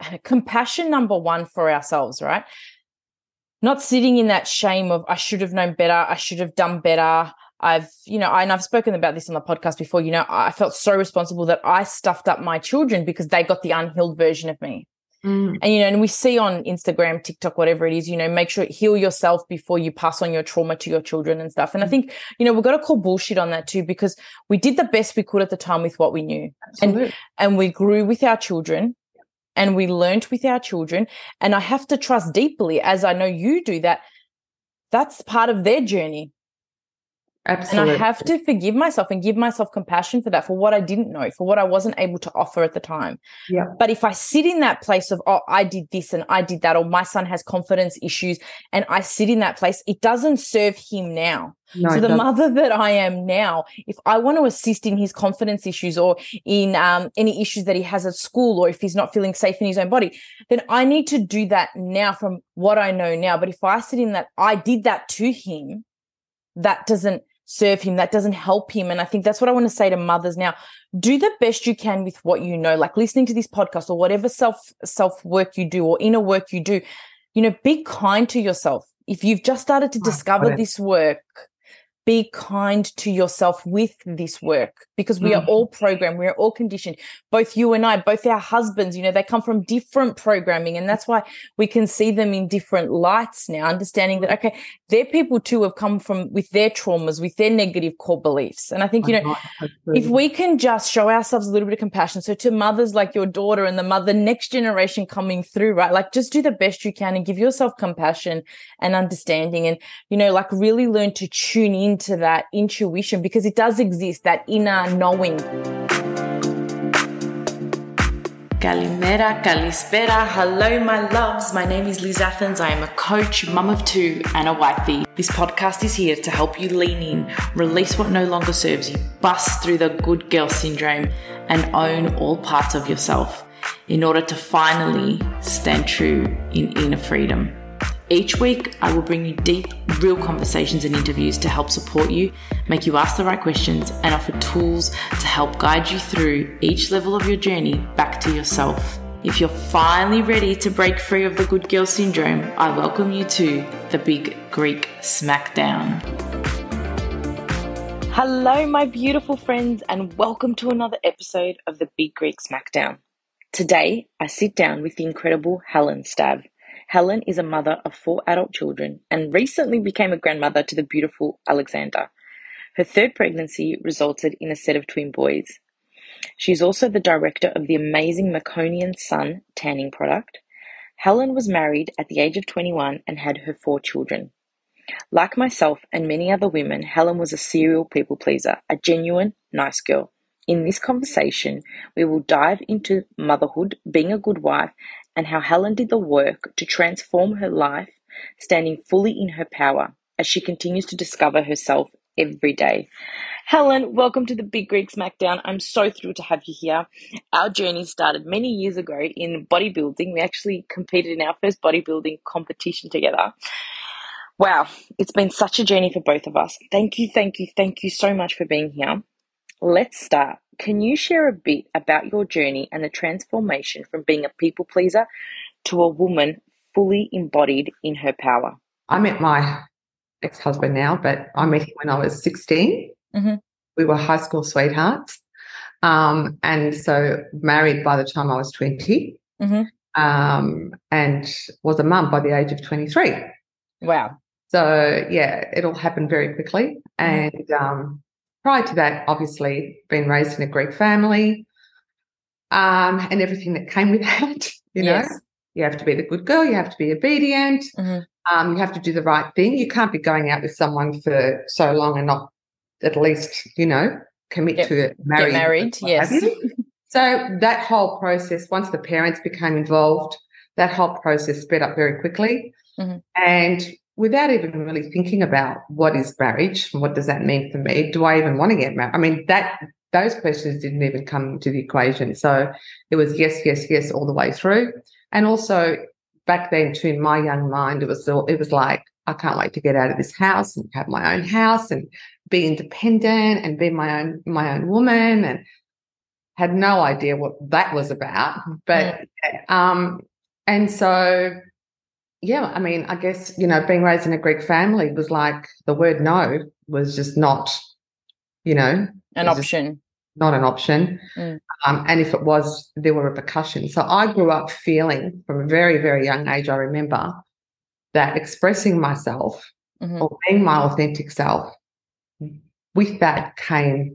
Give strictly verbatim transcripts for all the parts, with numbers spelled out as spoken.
compassion number one for ourselves, right? Not sitting in that shame of I should have known better, I should have done better. I've, you know, and I've spoken about this on the podcast before, you know, I felt so responsible that I stuffed up my children because they got the unhealed version of me. Mm. And, you know, and we see on Instagram, TikTok, whatever it is, you know, make sure heal yourself before you pass on your trauma to your children and stuff. And I think, you know, we've got to call bullshit on that too, because we did the best we could at the time with what we knew. Absolutely. And, and we grew with our children and we learned with our children. And I have to trust deeply, as I know you do, that that's part of their journey. Absolutely. And I have to forgive myself and give myself compassion for that, for what I didn't know, for what I wasn't able to offer at the time. Yeah. But if I sit in that place of, oh, I did this and I did that, or my son has confidence issues, and I sit in that place, it doesn't serve him now. No, so it the doesn't. mother that I am now, if I want to assist in his confidence issues or in um, any issues that he has at school, or if he's not feeling safe in his own body, then I need to do that now from what I know now. But if I sit in that, I did that to him, that doesn't serve him, that doesn't help him. And I think that's what I want to say to mothers now. Do the best you can with what you know, like listening to this podcast or whatever self self work you do or inner work you do. You know, be kind to yourself. If you've just started to discover this work, be kind to yourself with this work, because we are all programmed. We are all conditioned. Both you and I, both our husbands, you know, they come from different programming, and that's why we can see them in different lights now, understanding that, okay, their people too have come from with their traumas, with their negative core beliefs. And I think, you know, if we can just show ourselves a little bit of compassion. So to mothers like your daughter and the mother next generation coming through, right? Like just do the best you can and give yourself compassion and understanding, and, you know, like really learn to tune in to that intuition, because it does exist, that inner knowing. Kalimera, kalispera, hello my loves. My name is Liz Athens. I am a coach, mum of two, and a wifey. This podcast is here to help you lean in, release what no longer serves you, bust through the good girl syndrome, and own all parts of yourself in order to finally stand true in inner freedom. Each week, I will bring you deep, real conversations and interviews to help support you, make you ask the right questions, and offer tools to help guide you through each level of your journey back to yourself. If you're finally ready to break free of the good girl syndrome, I welcome you to the Big Greek Smackdown. Hello, my beautiful friends, and welcome to another episode of the Big Greek Smackdown. Today, I sit down with the incredible Helen Stav. Helen is a mother of four adult children and recently became a grandmother to the beautiful Alexander. Her third pregnancy resulted in a set of twin boys. She is also the director of the amazing Meconian Sun tanning product. Helen was married at the age of twenty-one and had her four children. Like myself and many other women, Helen was a serial people pleaser, a genuine nice girl. In this conversation, we will dive into motherhood, being a good wife, and how Helen did the work to transform her life, standing fully in her power as she continues to discover herself every day. Helen, welcome to the Big Greek Smackdown. I'm so thrilled to have you here. Our journey started many years ago in bodybuilding. We actually competed in our first bodybuilding competition together. Wow, it's been such a journey for both of us. Thank you, thank you, thank you so much for being here. Let's start. Can you share a bit about your journey and the transformation from being a people pleaser to a woman fully embodied in her power? I met my ex-husband now, but I met him when I was sixteen. Mm-hmm. We were high school sweethearts. Um, and so married by the time I was twenty, mm-hmm. um, and was a mum by the age of twenty-three. Wow. So, yeah, it all happened very quickly. Mm-hmm. And um, prior to that, obviously, been raised in a Greek family, um, and everything that came with that, you yes. know. You have to be the good girl. You have to be obedient. Mm-hmm. Um, you have to do the right thing. You can't be going out with someone for so long and not at least, you know, commit get, to married. Get married, yes. So that whole process, once the parents became involved, that whole process sped up very quickly. Mm-hmm. And without even really thinking about what is marriage and what does that mean for me, do I even want to get married? I mean, that those questions didn't even come into the equation. So it was yes, yes, yes all the way through. And also back then too, in my young mind, it was it was like, I can't wait to get out of this house and have my own house and be independent and be my own my own woman. And had no idea what that was about. But, mm. um, and so, yeah, I mean, I guess, you know, being raised in a Greek family was like the word no was just not, you know. An option. Not an option. Mm. Um, and if it was, there were repercussions. So I grew up feeling from a very, very young age, I remember, that expressing myself mm-hmm. or being my authentic self, with that came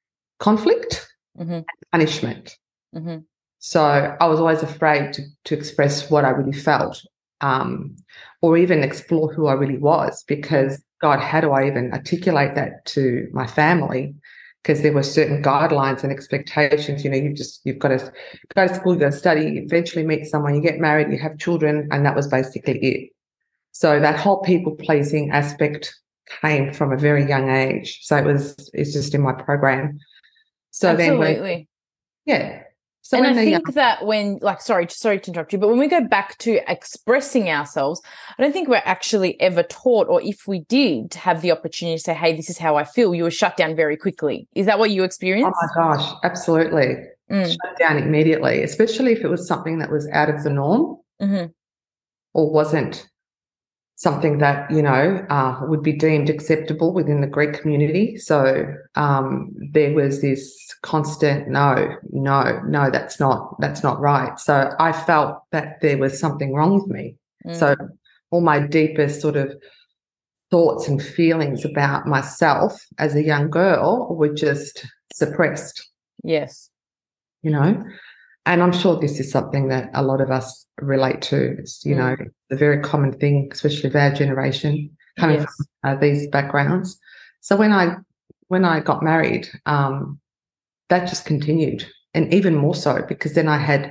conflict mm-hmm. and punishment. Mm-hmm. So I was always afraid to, to express what I really felt um, or even explore who I really was because, God, how do I even articulate that to my family? Because there were certain guidelines and expectations. You know, you just you've got to go to school, you got to study, eventually meet someone, you get married, you have children, and that was basically it. So that whole people pleasing aspect came from a very young age. So it was it's just in my program. So absolutely, then when, yeah. So and I think young- that when, like, sorry, sorry to interrupt you, but when we go back to expressing ourselves, I don't think we're actually ever taught, or if we did have the opportunity to say, hey, this is how I feel, you were shut down very quickly. Is that what you experienced? Oh, my gosh, absolutely. Mm. Shut down immediately, especially if it was something that was out of the norm mm-hmm. or wasn't something that, you know, uh, would be deemed acceptable within the Greek community. So um, there was this constant, no, no, no, that's not, that's not right. So I felt that there was something wrong with me. Mm. So all my deepest sort of thoughts and feelings about myself as a young girl were just suppressed. Yes. You know, and I'm sure this is something that a lot of us relate to. It's, you mm. know, the very common thing, especially of our generation, coming yes. from uh, these backgrounds. So when I when I got married, um, that just continued, and even more so because then I had,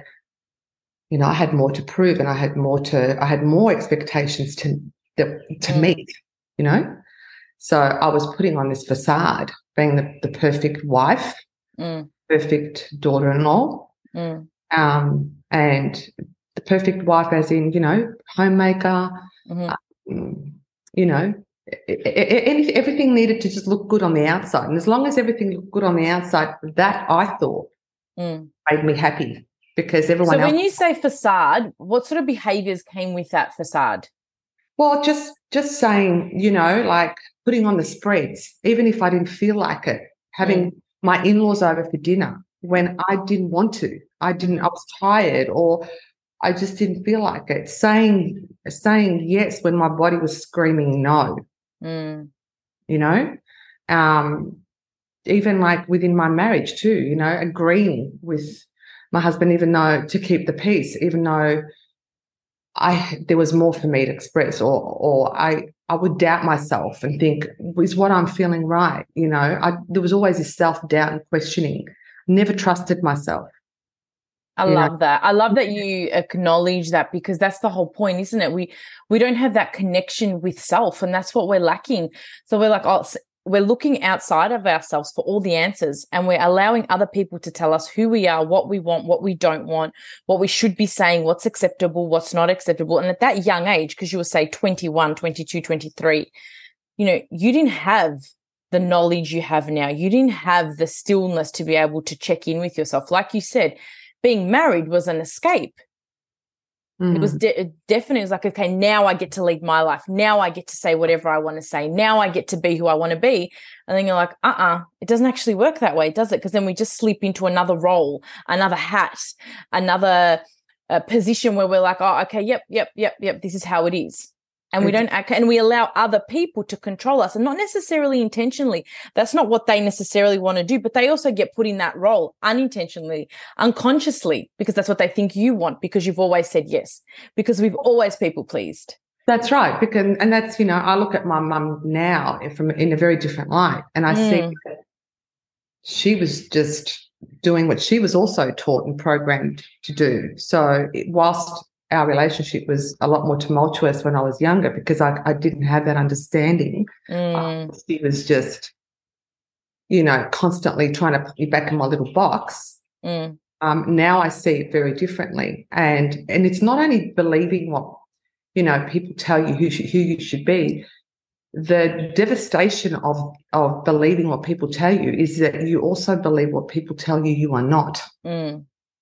you know, I had more to prove, and I had more to, I had more expectations to to mm. meet, you know. So I was putting on this facade, being the, the perfect wife, mm. perfect daughter-in-law. Mm. Um, and the perfect wife as in, you know, homemaker, mm-hmm. um, you know, it, it, it, everything needed to just look good on the outside. And as long as everything looked good on the outside, that I thought mm. made me happy because everyone so else. So when you say facade, what sort of behaviours came with that facade? Well, just just saying, you know, like putting on the spreads, even if I didn't feel like it, having mm. my in-laws over for dinner when I didn't want to. I didn't, I was tired or I just didn't feel like it. Saying saying yes when my body was screaming no, mm. you know, um, even like within my marriage too, you know, agreeing with my husband even though to keep the peace, even though I there was more for me to express or or I, I would doubt myself and think, is what I'm feeling right? You know, I, there was always this self-doubt and questioning. Never trusted myself. I love know? that. I love that you acknowledge that because that's the whole point, isn't it? We we don't have that connection with self, and that's what we're lacking. So we're like, oh, we're looking outside of ourselves for all the answers, and we're allowing other people to tell us who we are, what we want, what we don't want, what we should be saying, what's acceptable, what's not acceptable. And at that young age, because you were, say, twenty-one, twenty-two, twenty-three, you know, you didn't have the knowledge you have now. You didn't have the stillness to be able to check in with yourself. Like you said, being married was an escape. Mm. It was de- definitely it was like, okay, now I get to lead my life. Now I get to say whatever I want to say. Now I get to be who I want to be. And then you're like, uh-uh, it doesn't actually work that way, does it? Because then we just slip into another role, another hat, another uh, position where we're like, oh, okay, yep, yep, yep, yep, this is how it is. And we don't act, and we allow other people to control us, and not necessarily intentionally. That's not what they necessarily want to do, but they also get put in that role unintentionally, unconsciously, because that's what they think you want, because you've always said yes, because we've always people pleased. That's right. Because, and that's, you know, I look at my mum now from in a very different light, and I mm. see that she was just doing what she was also taught and programmed to do. So it, whilst our relationship was a lot more tumultuous when I was younger because I, I didn't have that understanding. Mm. Uh, she was just, you know, constantly trying to put me back in my little box. Mm. Um, now I see it very differently. And and it's not only believing what, you know, people tell you who, sh- who you should be. the devastation of of believing what people tell you is that you also believe what people tell you you are not. Mm.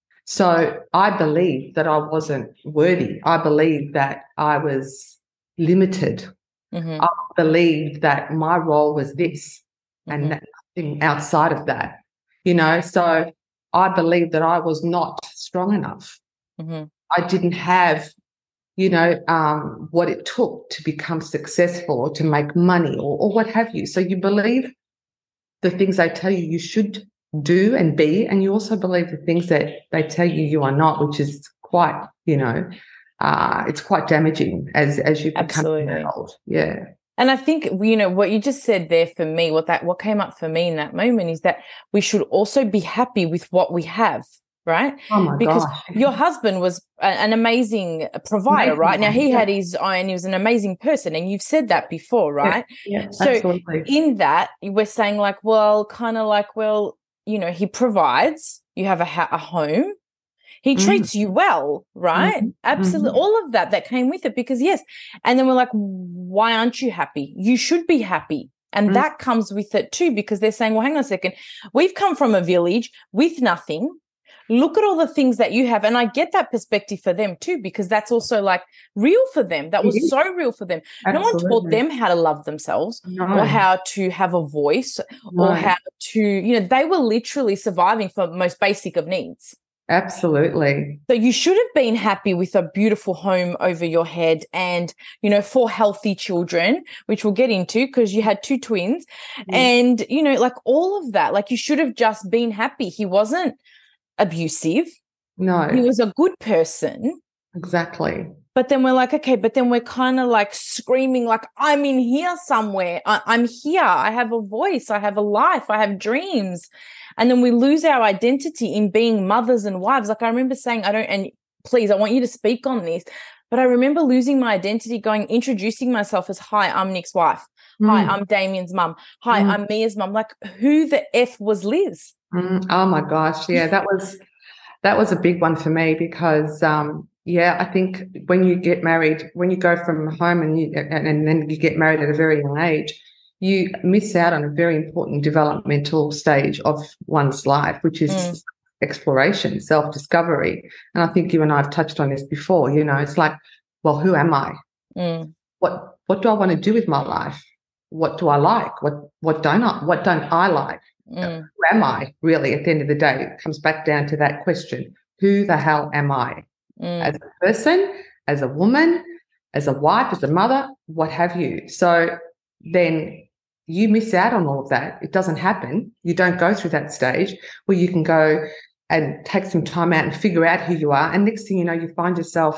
So I believed that I wasn't worthy. I believed that I was limited. Mm-hmm. I believed that my role was this Mm-hmm. and nothing outside of that, you know. So I believed that I was not strong enough. Mm-hmm. I didn't have, you know, um, what it took to become successful or to make money or, or what have you. So you believe the things they tell you you should do and be, and you also believe the things that they tell you you are not, which is quite, you know, uh, it's quite damaging as as you become old. Yeah. And I think, you know, what you just said there for me, what that what came up for me in that moment is that we should also be happy with what we have, right? Oh my because gosh. Your husband was a, an amazing provider, amazing, right? Now he yeah. had his own, he was an amazing person, and you've said that before, right? Yeah, yeah, so absolutely. In that, we're saying like, well, kind of like, well, you know, he provides, you have a, ha- a home, he treats mm. you well, right? Mm-hmm. Absolutely. Mm-hmm. All of that that came with it, because yes. And then we're like, why aren't you happy? You should be happy. And mm. that comes with it too, because they're saying, well, hang on a second. We've come from a village with nothing. Look at all the things that you have. And I get that perspective for them too, because that's also like real for them. That was so real for them. Absolutely. No one taught them how to love themselves no. or how to have a voice no. or how to, you know, they were literally surviving for most basic of needs. Absolutely. So you should have been happy with a beautiful home over your head and, you know, four healthy children, which we'll get into because you had two twins mm. and, you know, like all of that, like you should have just been happy. He wasn't abusive. No. He was a good person. Exactly. But then we're like, okay, but then we're kind of like screaming like, I'm in here somewhere. I- I'm here. I have a voice. I have a life. I have dreams. And then we lose our identity in being mothers and wives. Like I remember saying, I don't, and please, I want you to speak on this. But I remember losing my identity going, introducing myself as, hi, I'm Nick's wife. Mm. Hi, I'm Damien's mum. Hi, mm. I'm Mia's mum. Like who the F was Liz? Mm. Oh my gosh. Yeah, that was, that was a big one for me because, um, yeah, I think when you get married, when you go from home and you, and, and then you get married at a very young age, you miss out on a very important developmental stage of one's life, which is mm. exploration, self-discovery. And I think you and I have touched on this before. You know, it's like, well, who am I? Mm. What what do I want to do with my life? What do I like? What what don't I what don't I like? Mm. Who am I really? At the end of the day, it comes back down to that question: who the hell am I? Mm. As a person, as a woman, as a wife, as a mother, what have you? So then you miss out on all of that. It doesn't happen. You don't go through that stage where you can go and take some time out and figure out who you are. And next thing you know, you find yourself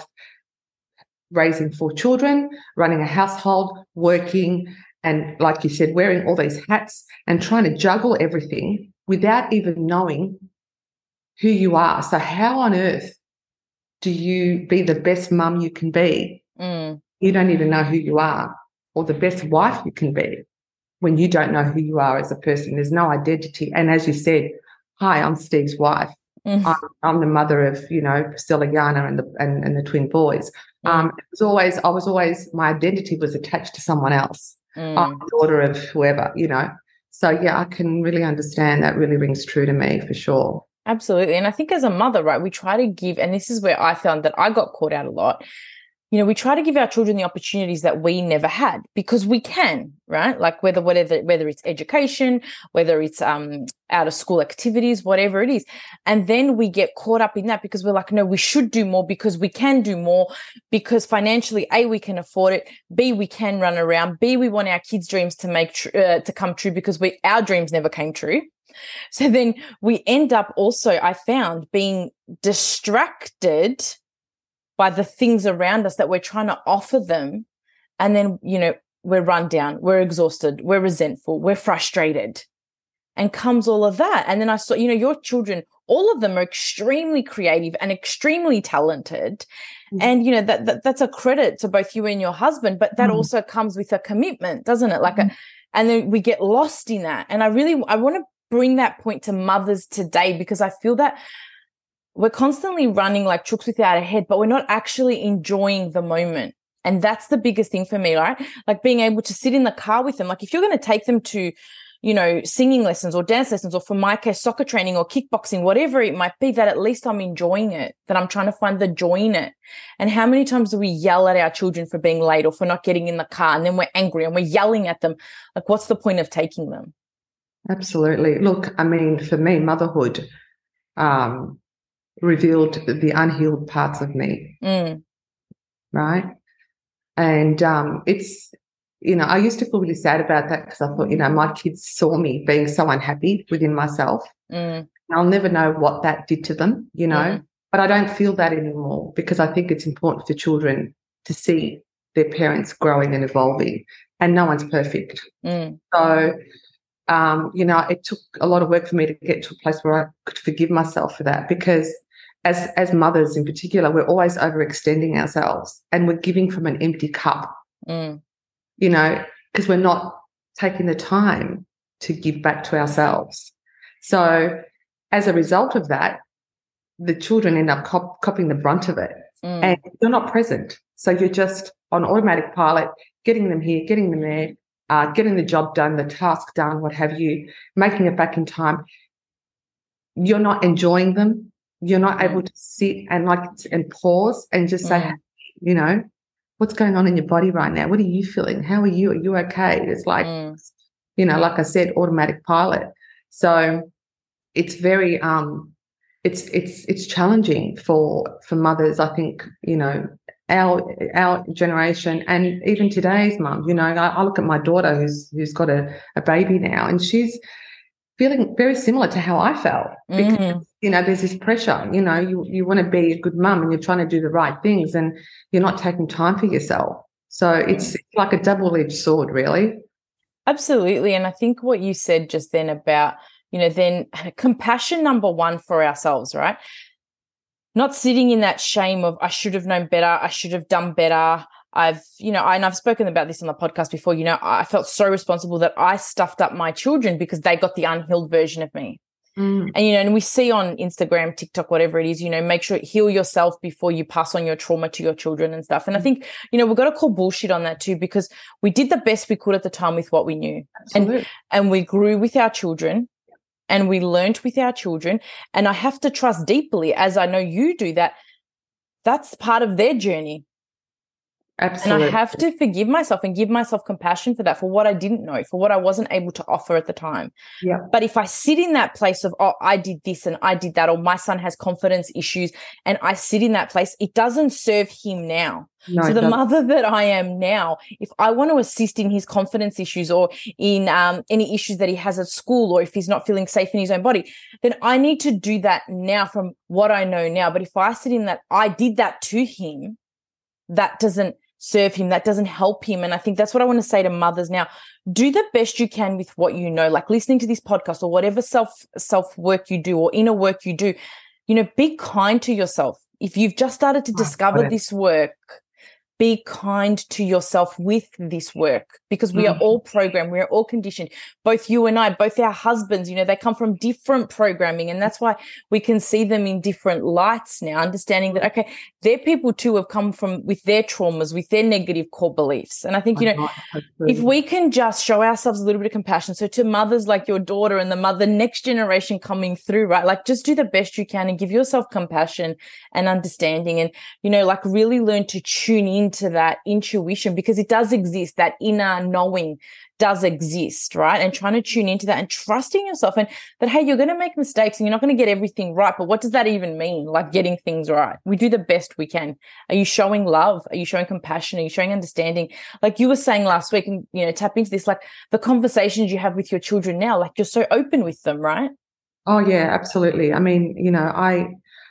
raising four children, running a household, working, and like you said, wearing all these hats and trying to juggle everything without even knowing who you are. So how on earth do you be the best mum you can be? Mm. You don't even know who you are, or the best wife you can be when you don't know who you are as a person. There's no identity. And as you said, hi, I'm Steve's wife. Mm. I'm, I'm the mother of, you know, Priscilla, Yana, and the and, and the twin boys. Mm. Um, it was always, I was always, my identity was attached to someone else. Mm. I'm the daughter of whoever, you know. So yeah, I can really understand that. Really rings true to me for sure. Absolutely. And I think as a mother, right, we try to give, and this is where I found that I got caught out a lot. You know, we try to give our children the opportunities that we never had because we can, right? Like whether whether whether it's education, whether it's um out of school activities, whatever it is. And then we get caught up in that because we're like, no, we should do more because we can do more because financially, A, we can afford it. B, we can run around. B, we want our kids' dreams to make tr- uh, to come true because we our dreams never came true. So then we end up also, I found, being distracted by the things around us that we're trying to offer them. And then, you know, we're run down, we're exhausted, we're resentful, we're frustrated. And comes all of that. And then I saw, you know, your children, all of them are extremely creative and extremely talented. Mm. And, you know, that, that that's a credit to both you and your husband, but that mm. also comes with a commitment, doesn't it? Like, mm. a, and then we get lost in that. And I really, I want to bring that point to mothers today because I feel that we're constantly running like chooks without a head, but we're not actually enjoying the moment. And that's the biggest thing for me, right? Like being able to sit in the car with them. Like if you're going to take them to, you know, singing lessons or dance lessons, or for my case, soccer training or kickboxing, whatever it might be, that at least I'm enjoying it, that I'm trying to find the joy in it. And how many times do we yell at our children for being late or for not getting in the car, and then we're angry and we're yelling at them? Like, what's the point of taking them? Absolutely. Look, I mean, for me, motherhood um, revealed the unhealed parts of me, mm. right? And um, it's, you know, I used to feel really sad about that because I thought, you know, my kids saw me being so unhappy within myself. Mm. I'll never know what that did to them, you know, mm. but I don't feel that anymore, because I think it's important for children to see their parents growing and evolving, and no one's perfect. Mm. So, um, you know, it took a lot of work for me to get to a place where I could forgive myself for that, because as as mothers in particular, we're always overextending ourselves and we're giving from an empty cup, mm. you know, because we're not taking the time to give back to ourselves. So as a result of that, the children end up cop- copying the brunt of it, mm. and you're not present. So you're just on automatic pilot, getting them here, getting them there, uh, getting the job done, the task done, what have you, making it back in time. You're not enjoying them. You're not mm. able to sit and like and pause and just say, mm. you know, what's going on in your body right now? What are you feeling? How are you? Are you okay? It's like, mm. you know, like I said, automatic pilot. So it's very um it's it's it's challenging for for mothers. I think, you know, our our generation and even today's mum, you know, I, I look at my daughter who's who's got a, a baby now, and she's feeling very similar to how I felt, because mm. you know, there's this pressure, you know, you you want to be a good mum and you're trying to do the right things, and you're not taking time for yourself. So it's mm. like a double-edged sword, really. Absolutely. And I think what you said just then about, you know, then compassion, number one, for ourselves, right? Not sitting in that shame of, I should have known better, I should have done better. I've, you know, and I've spoken about this on the podcast before, you know, I felt so responsible that I stuffed up my children because they got the unhealed version of me. Mm. And, you know, and we see on Instagram, TikTok, whatever it is, you know, make sure heal yourself before you pass on your trauma to your children and stuff. And I think, you know, we've got to call bullshit on that too, because we did the best we could at the time with what we knew. Absolutely. And, and we grew with our children and we learned with our children. And I have to trust deeply, as I know you do, that that's part of their journey. Absolutely. And I have to forgive myself and give myself compassion for that, for what I didn't know, for what I wasn't able to offer at the time. Yeah. But if I sit in that place of, oh, I did this and I did that, or my son has confidence issues, and I sit in that place, it doesn't serve him now. No, so the mother that I am now, if I want to assist in his confidence issues or in um, any issues that he has at school, or if he's not feeling safe in his own body, then I need to do that now from what I know now. But if I sit in that, I did that to him, that doesn't serve him, that doesn't help him. And I think that's what I want to say to mothers now. Do the best you can with what you know, like listening to this podcast or whatever self self work you do or inner work you do. You know, be kind to yourself. If you've just started to discover this work, be kind to yourself with this work, because we mm. are all programmed. We are all conditioned. Both you and I, both our husbands, you know, they come from different programming, and that's why we can see them in different lights now, understanding that, okay, their people too have come from with their traumas, with their negative core beliefs. And I think, you know, if we can just show ourselves a little bit of compassion, so to mothers like your daughter and the mother next generation coming through, right, like just do the best you can and give yourself compassion and understanding, and, you know, like really learn to tune in to that intuition, because it does exist. That inner knowing does exist, right? And trying to tune into that and trusting yourself, and that, hey, you're going to make mistakes and you're not going to get everything right. But what does that even mean? Like getting things right. We do the best we can. Are you showing love? Are you showing compassion? Are you showing understanding? Like you were saying last week, and, you know, tap into this, like the conversations you have with your children now, like you're so open with them, right? Oh yeah, absolutely. I mean, you know, I,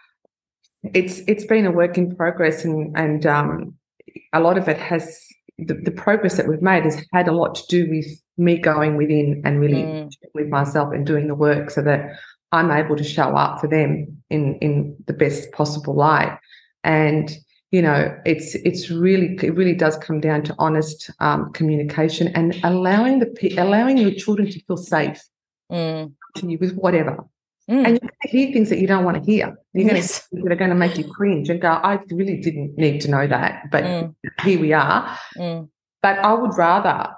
it's, it's been a work in progress, and, and, um, a lot of it has, the, the progress that we've made has had a lot to do with me going within and really mm. with myself and doing the work, so that I'm able to show up for them in, in the best possible light. And, you know, it's it's really, it really does come down to honest um, communication and allowing the allowing your children to feel safe mm. to you with whatever. Mm. And you're going to hear things that you don't want to hear. You're going yes. to hear things that are going to make you cringe and go, I really didn't need to know that, but mm. here we are. Mm. But I would rather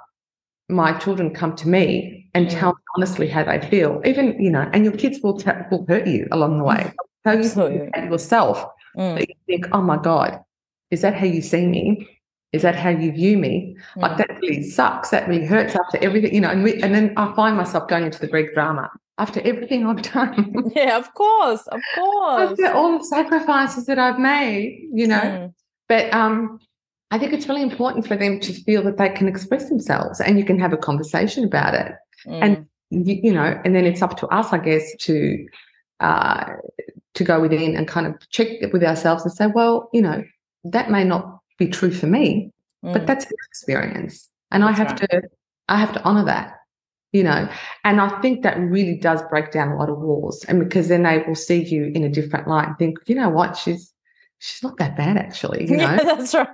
my children come to me and mm. tell me honestly how they feel. Even, you know, and your kids will, t- will hurt you along the way. They'll tell you about yourself. Mm. That you think, oh, my God, is that how you see me? Is that how you view me? Mm. Like, that really sucks. That really hurts after everything, you know. And, we, and then I find myself going into the Greek drama after everything I've done. Yeah, of course, of course. After all the sacrifices that I've made, you know. Mm. But um, I think it's really important for them to feel that they can express themselves and you can have a conversation about it. Mm. And, you, you know, and then it's up to us, I guess, to uh, to go within and kind of check it with ourselves and say, well, you know, that may not be true for me, mm. but that's their experience. And that's I have right. to I have to honour that. You know, and I think that really does break down a lot of walls, and because then they will see you in a different light and think, you know what, she's she's not that bad actually, you know. Yeah, that's right.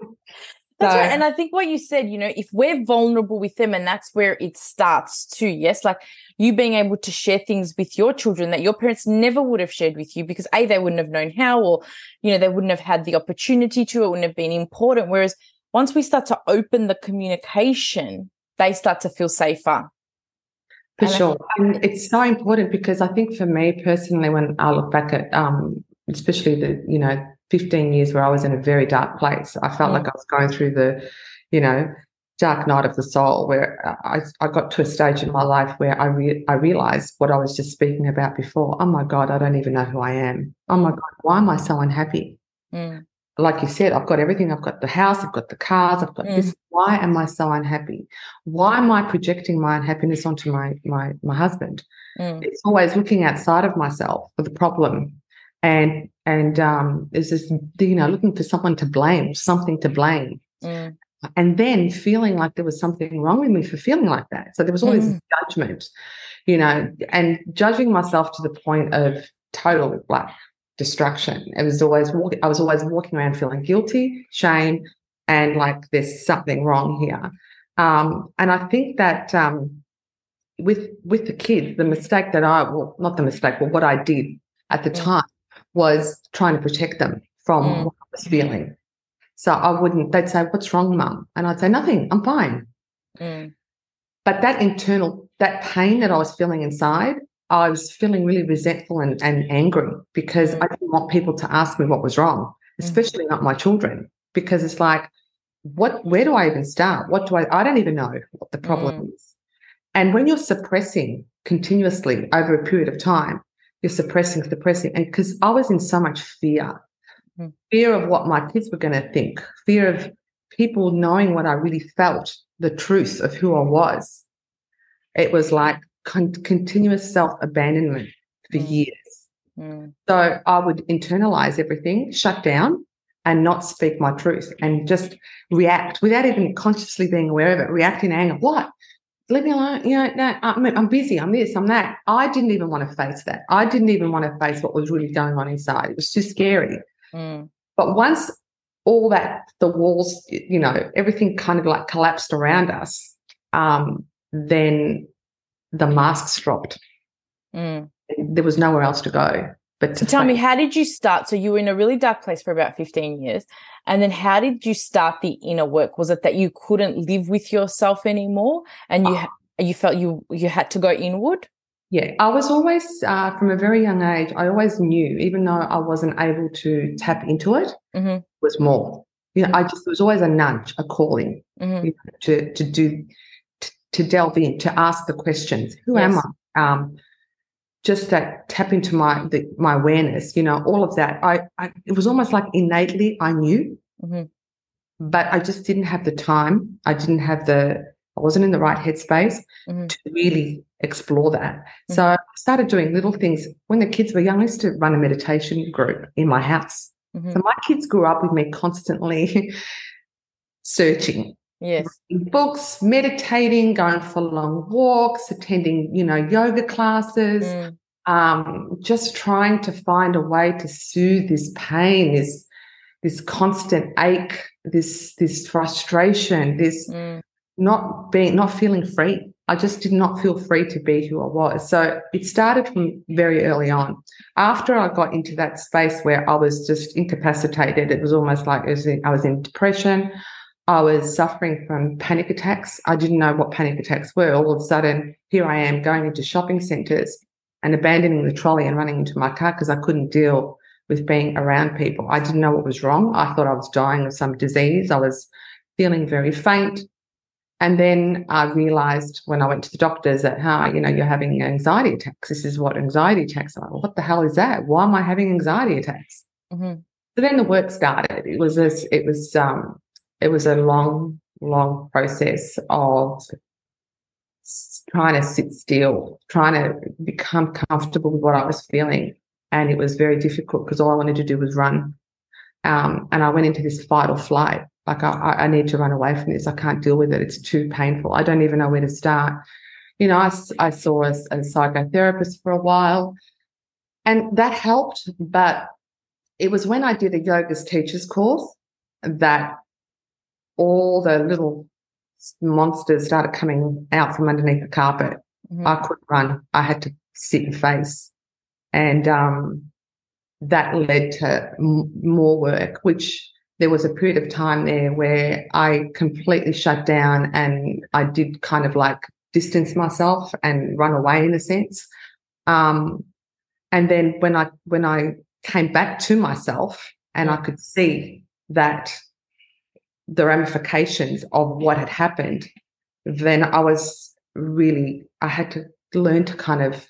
That's so, right. And I think what you said, you know, if we're vulnerable with them, and that's where it starts too, yes, like you being able to share things with your children that your parents never would have shared with you because A, they wouldn't have known how, or, you know, they wouldn't have had the opportunity to, it wouldn't have been important. Whereas once we start to open the communication, they start to feel safer. For and sure. And it's so important because I think for me personally, when I look back at, um, especially the, you know, fifteen years where I was in a very dark place, I felt mm. like I was going through the, you know, dark night of the soul, where I, I got to a stage in my life where I, re- I realised what I was just speaking about before. Oh, my God, I don't even know who I am. Oh, my God, why am I so unhappy? Mm. Like you said, I've got everything. I've got the house, I've got the cars, I've got mm. this. Why am I so unhappy? Why am I projecting my unhappiness onto my my my husband? Mm. It's always looking outside of myself for the problem, and and um, there's this, you know, looking for someone to blame, something to blame, mm. and then feeling like there was something wrong with me for feeling like that. So there was always mm. this judgment, you know, and judging myself to the point of total like destruction. It was always walking, I was always walking around feeling guilty, shame, and like there's something wrong here. Um, and I think that um, with with the kids, the mistake that I, well, not the mistake, but what I did at the mm. time was trying to protect them from mm. what I was feeling. So I wouldn't, they'd say, what's wrong, Mum? And I'd say, nothing, I'm fine. Mm. But that internal, that pain that I was feeling inside, I was feeling really resentful and, and angry because mm. I didn't want people to ask me what was wrong, especially mm. not my children, because it's like, what, where do I even start? What do I, I don't even know what the problem mm. is. And when you're suppressing continuously over a period of time, you're suppressing, suppressing. And because I was in so much fear, mm. fear of what my kids were going to think, fear of people knowing what I really felt, the truth of who I was. It was like, Con- continuous self-abandonment for mm. years. Mm. So I would internalize everything, shut down, and not speak my truth and just react without even consciously being aware of it, react in anger. What? Leave me alone. You know, no, I'm, I'm busy. I'm this, I'm that. I didn't even want to face that. I didn't even want to face what was really going on inside. It was too scary. Mm. But once all that, the walls, you know, everything kind of like collapsed around us, um, then the masks dropped. Mm. There was nowhere else to go. But so tell me, how did you start? So you were in a really dark place for about fifteen years. And then how did you start the inner work? Was it that you couldn't live with yourself anymore and you oh. you felt you you had to go inward? Yeah, I was always, uh, from a very young age, I always knew, even though I wasn't able to tap into it, mm-hmm. it was more. You know, mm-hmm. I just, there was always a nudge, a calling mm-hmm. you know, to, to do, to delve in, to ask the questions. Who yes. am I? Um, just that tap into my the, my awareness, you know, all of that. I, I it was almost like innately I knew, mm-hmm. but I just didn't have the time. I didn't have the, I wasn't in the right headspace mm-hmm. to really explore that. Mm-hmm. So I started doing little things. When the kids were young, I used to run a meditation group in my house. Mm-hmm. So my kids grew up with me constantly searching. Yes. Reading books, meditating, going for long walks, attending, you know, yoga classes, mm. um, just trying to find a way to soothe this pain, this this constant ache, this this frustration, this mm. not being not feeling free, I just did not feel free to be who I was. So it started from very early on. After I got into that space where I was just incapacitated, it was almost like I was in, I was in depression. I was suffering from panic attacks. I didn't know what panic attacks were. All of a sudden, here I am going into shopping centres and abandoning the trolley and running into my car because I couldn't deal with being around people. I didn't know what was wrong. I thought I was dying of some disease. I was feeling very faint. And then I realised when I went to the doctors that, how, you know, you're having anxiety attacks. This is what anxiety attacks are. What the hell is that? Why am I having anxiety attacks? Mm-hmm. So then the work started. It was this, it was um, it was a long, long process of trying to sit still, trying to become comfortable with what I was feeling. And it was very difficult because all I wanted to do was run. Um, and I went into this fight or flight. Like, I, I need to run away from this. I can't deal with it. It's too painful. I don't even know where to start. You know, I, I saw a, a psychotherapist for a while, and that helped. But it was when I did a yoga's teacher's course that all the little monsters started coming out from underneath the carpet. Mm-hmm. I couldn't run. I had to sit and face. And um, that led to m- more work, which there was a period of time there where I completely shut down and I did kind of like distance myself and run away in a sense. Um, and then when I when I came back to myself and I could see that the ramifications of what had happened, then I was really, I had to learn to kind of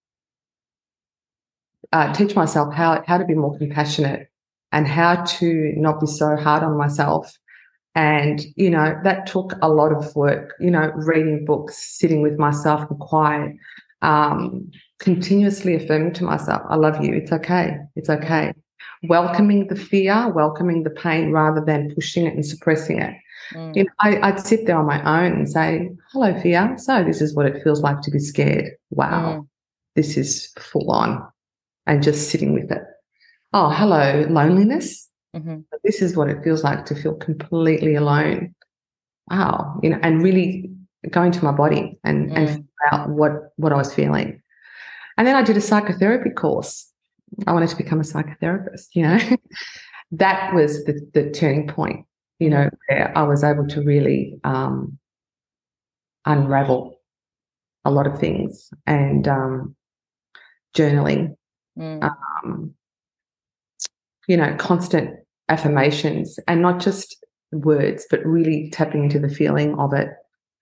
uh, teach myself how, how to be more compassionate and how to not be so hard on myself. And, you know, that took a lot of work, you know, reading books, sitting with myself in quiet, um, continuously affirming to myself, I love you, it's okay, it's okay. Welcoming the fear, welcoming the pain rather than pushing it and suppressing it. Mm. You know, I, I'd sit there on my own and say, hello, fear. So this is what it feels like to be scared. Wow, mm. This is full on. And just sitting with it. Oh, hello, loneliness. Mm-hmm. This is what it feels like to feel completely alone. Wow, you know, and really go into my body and, mm. and figure out what, what I was feeling. And then I did a psychotherapy course. I wanted to become a psychotherapist, you know. That was the, the turning point, you know, where I was able to really um, unravel a lot of things, and um, journaling, mm. um, you know, constant affirmations, and not just words, but really tapping into the feeling of it,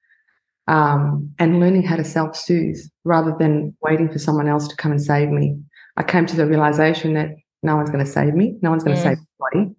um, and learning how to self-soothe rather than waiting for someone else to come and save me. I came to the realization that no one's going to save me. No one's going to mm. save anybody.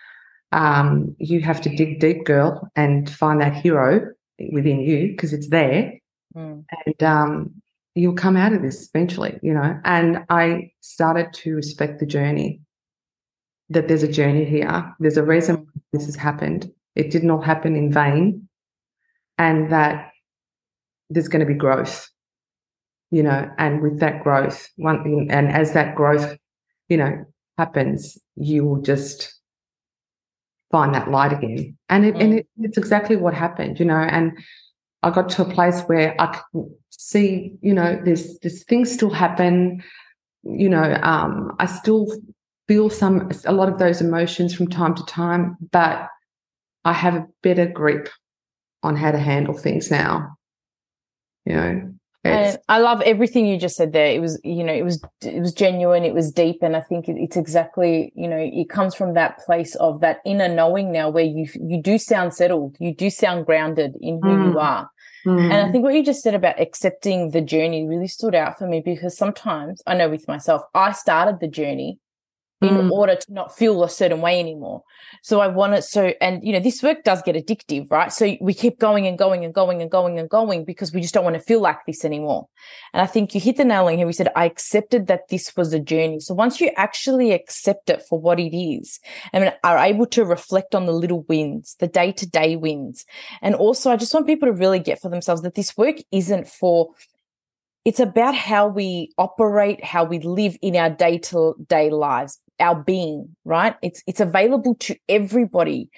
Um, you have to dig deep, girl, and find that hero within you, because it's there. Mm. And um, you'll come out of this eventually, you know. And I started to respect the journey, that there's a journey here. There's a reason this has happened. It didn't all happen in vain, and that there's going to be growth. You know, and with that growth, one, and as that growth, you know, happens, you will just find that light again. And it, mm. and it, it's exactly what happened, you know. And I got to a place where I could see, you know, there's there's things still happen, you know. Um, I still feel some a lot of those emotions from time to time, but I have a better grip on how to handle things now, you know. And I love everything you just said there. It was, you know, it was, it was genuine. It was deep. And I think it's exactly, you know, it comes from that place of that inner knowing now, where you, you do sound settled. You do sound grounded in who mm. you are. Mm. And I think what you just said about accepting the journey really stood out for me, because sometimes I know with myself, I started the journey in mm. order to not feel a certain way anymore. So I want it so, and, you know, this work does get addictive, right? So we keep going and going and going and going and going because we just don't want to feel like this anymore. And I think you hit the nail on here. We said, I accepted that this was a journey. So once you actually accept it for what it is, and are able to reflect on the little wins, the day-to-day wins. And also I just want people to really get for themselves that this work isn't for, it's about how we operate, how we live in our day-to-day lives, our being, right? It's it's available to everybody.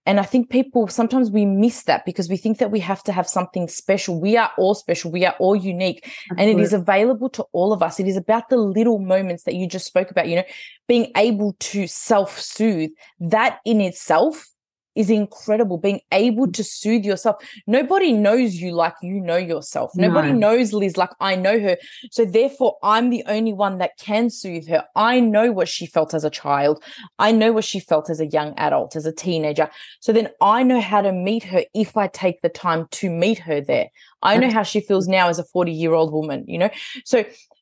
And I think people, sometimes we miss that because we think that we have to have something special. We are all special. We are all unique. Absolutely. And it is available to all of us. It is about the little moments that you just spoke about, you know, being able to self-soothe. That in itself is incredible, being able to soothe yourself. Nobody knows you like you know yourself. No. Nobody knows Liz like I know her. So therefore, I'm the only one that can soothe her. I know what she felt as a child. I know what she felt as a young adult, as a teenager. So then I know how to meet her if I take the time to meet her there. I know how she feels now as a forty-year-old woman, you know. So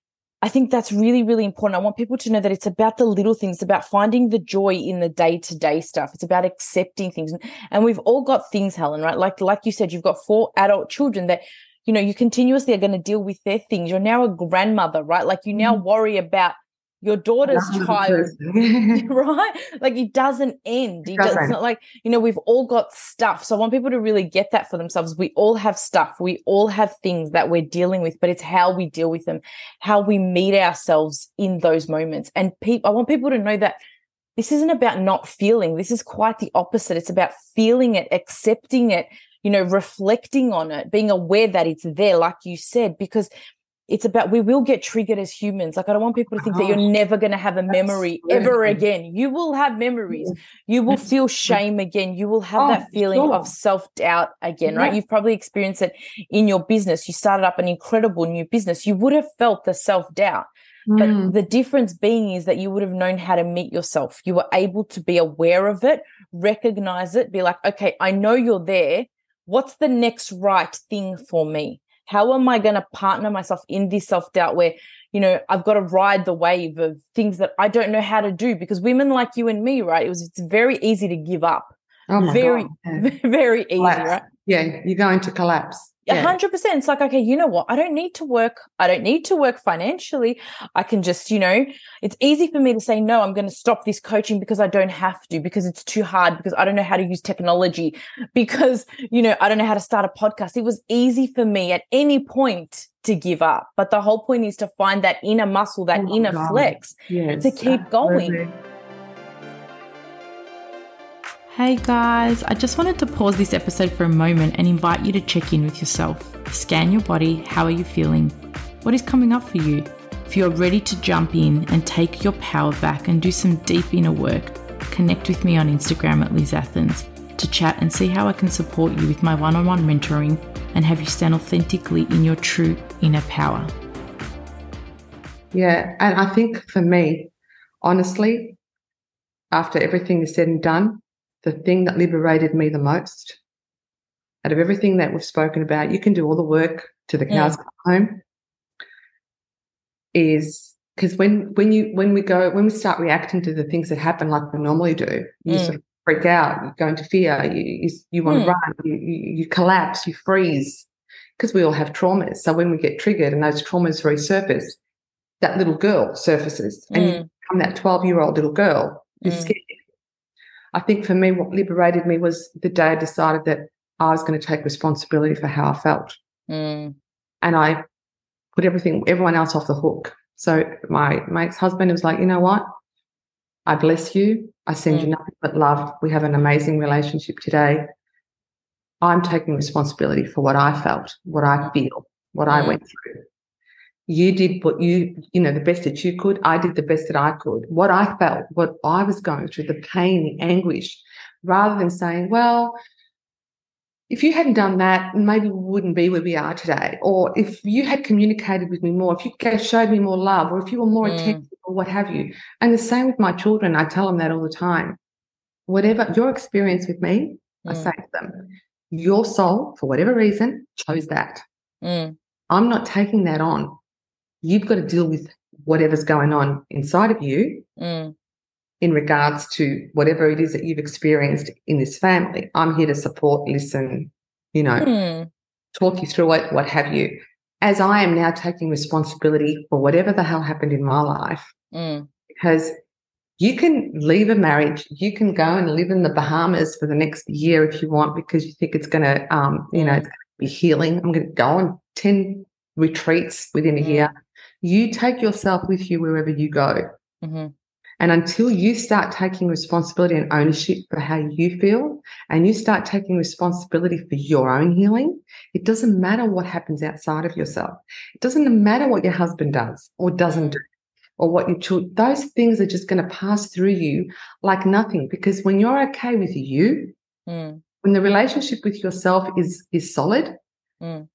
I think that's really, really important. I want people to know that it's about the little things. It's about finding the joy in the day-to-day stuff. It's about accepting things. And we've all got things, Helen, right? Like, like you said, you've got four adult children that, you know, you continuously are going to deal with their things. You're now a grandmother, right? Like you now worry about your daughter's child, right? Like it doesn't end. It doesn't. It's not like, you know, we've all got stuff. So I want people to really get that for themselves. We all have stuff. We all have things that we're dealing with, but it's how we deal with them, how we meet ourselves in those moments. And people, I want people to know that this isn't about not feeling. This is quite the opposite. It's about feeling it, accepting it, you know, reflecting on it, being aware that it's there, like you said, because it's about, we will get triggered as humans. Like I don't want people to think oh, that you're never going to have a memory ever again. You will have memories. You will feel shame again. You will have oh, that feeling sure. of self-doubt again, yeah. right? You've probably experienced it in your business. You started up an incredible new business. You would have felt the self-doubt. Mm. But the difference being is that you would have known how to meet yourself. You were able to be aware of it, recognize it, be like, okay, I know you're there. What's the next right thing for me? How am I going to partner myself in this self-doubt where, you know, I've got to ride the wave of things that I don't know how to do? Because women like you and me, right, it was it's very easy to give up. Oh my very, God. Yeah. very easy, collapse. right? Yeah, you're going to collapse. A hundred percent. It's like, okay, you know what? I don't need to work. I don't need to work financially. I can just, you know, it's easy for me to say, no, I'm going to stop this coaching because I don't have to, because it's too hard, because I don't know how to use technology, because, you know, I don't know how to start a podcast. It was easy for me at any point to give up. But the whole point is to find that inner muscle, that oh inner God. flex yes, to keep absolutely. going. Hey guys, I just wanted to pause this episode for a moment and invite you to check in with yourself. Scan your body. How are you feeling? What is coming up for you? If you're ready to jump in and take your power back and do some deep inner work, connect with me on Instagram at Liz Athens to chat and see how I can support you with my one-on-one mentoring and have you stand authentically in your true inner power. Yeah, and I think for me, honestly, after everything is said and done, the thing that liberated me the most out of everything that we've spoken about, you can do all the work to the cows come home, is because when when you when we go when we start reacting to the things that happen like we normally do, you mm. sort of freak out, you go into fear, you you, you want mm. to run, you, you you collapse, you freeze, because we all have traumas. So when we get triggered and those traumas resurface, that little girl surfaces, and mm. you become that twelve-year-old little girl who's mm. scared. I think for me, what liberated me was the day I decided that I was going to take responsibility for how I felt. Mm. And I put everything, everyone else off the hook. So my, my ex-husband was like, you know what? I bless you. I send mm. you nothing but love. We have an amazing relationship today. I'm taking responsibility for what I felt, what I feel, what mm. I went through. You did what you, you know, the best that you could. I did the best that I could. What I felt, what I was going through, the pain, the anguish, rather than saying, well, if you hadn't done that, maybe we wouldn't be where we are today. Or if you had communicated with me more, if you showed me more love, or if you were more mm. attentive or what have you. And the same with my children. I tell them that all the time. Whatever your experience with me, mm. I say to them, your soul, for whatever reason, chose that. Mm. I'm not taking that on. You've got to deal with whatever's going on inside of you mm. in regards to whatever it is that you've experienced in this family. I'm here to support, listen, you know, mm. talk you through it, what have you. As I am now taking responsibility for whatever the hell happened in my life, mm. because you can leave a marriage, you can go and live in the Bahamas for the next year if you want, because you think it's going to, um, you mm. know, it's going to be healing. I'm going to go on ten retreats within a mm. year. You take yourself with you wherever you go. Mm-hmm. And until you start taking responsibility and ownership for how you feel, and you start taking responsibility for your own healing, it doesn't matter what happens outside of yourself. It doesn't matter what your husband does or doesn't do, or what your children, those things are just going to pass through you like nothing. Because when you're okay with you, mm. when the relationship with yourself is is solid, mm.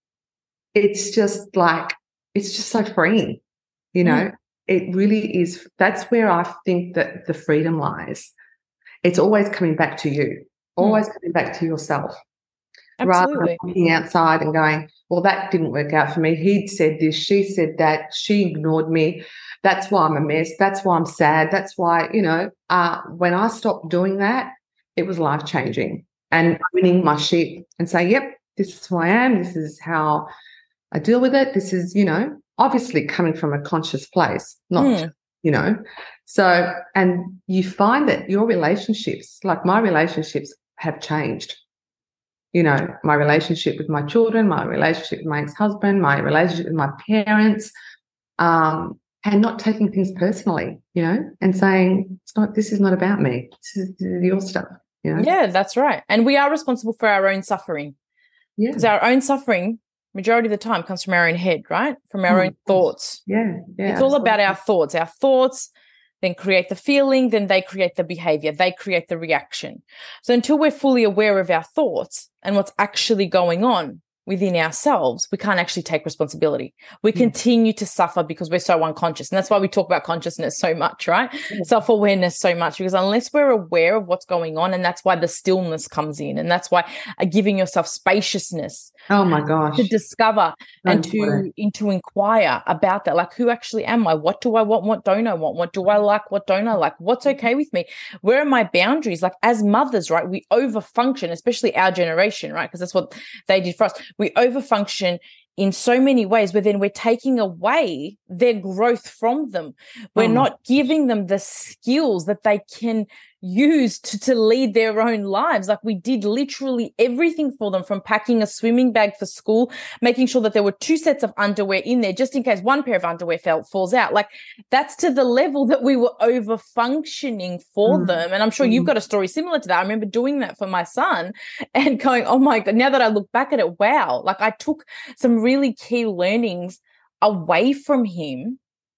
it's just like, it's just so freeing, you know. Mm. It really is. That's where I think that the freedom lies. It's always coming back to you, always mm. coming back to yourself. Absolutely. Rather than looking outside and going, well, that didn't work out for me. He'd said this, she said that, she ignored me. That's why I'm a mess. That's why I'm sad. That's why, you know, uh, when I stopped doing that, it was life-changing. And winning my sheep and saying, yep, this is who I am. This is how I deal with it. This is, you know, obviously coming from a conscious place, not, mm. you know. So, and you find that your relationships, like my relationships, have changed. You know, my relationship with my children, my relationship with my ex-husband, my relationship with my parents, um, and not taking things personally, you know, and saying, it's not, this is not about me. This is, this is your stuff, you know. Yeah, that's right. And we are responsible for our own suffering. Yeah. Because our own suffering, majority of the time, comes from our own head, right? From our oh, own thoughts. Yeah, yeah. It's absolutely. all about our thoughts. Our thoughts then create the feeling, then they create the behavior, they create the reaction. So until we're fully aware of our thoughts and what's actually going on within ourselves, we can't actually take responsibility. We mm. continue to suffer because we're so unconscious. And that's why we talk about consciousness so much, right? Mm. Self-awareness so much, because unless we're aware of what's going on, and that's why the stillness comes in, and that's why uh, giving yourself spaciousness. Oh my gosh. To discover and to, and to inquire about that. Like, who actually am I? What do I want? What don't I want? What do I like? What don't I like? What's okay with me? Where are my boundaries? Like, as mothers, right, we overfunction, especially our generation, right? Because that's what they did for us. We overfunction in so many ways, where then we're taking away their growth from them. We're oh. not giving them the skills that they can use to, to lead their own lives. Like, we did literally everything for them, from packing a swimming bag for school, making sure that there were two sets of underwear in there just in case one pair of underwear fell, falls out. Like, that's to the level that we were over functioning for mm. them. And I'm sure mm. you've got a story similar to that. I remember doing that for my son and going, oh my God, now that I look back at it, wow. Like, I took some really key learnings away from him.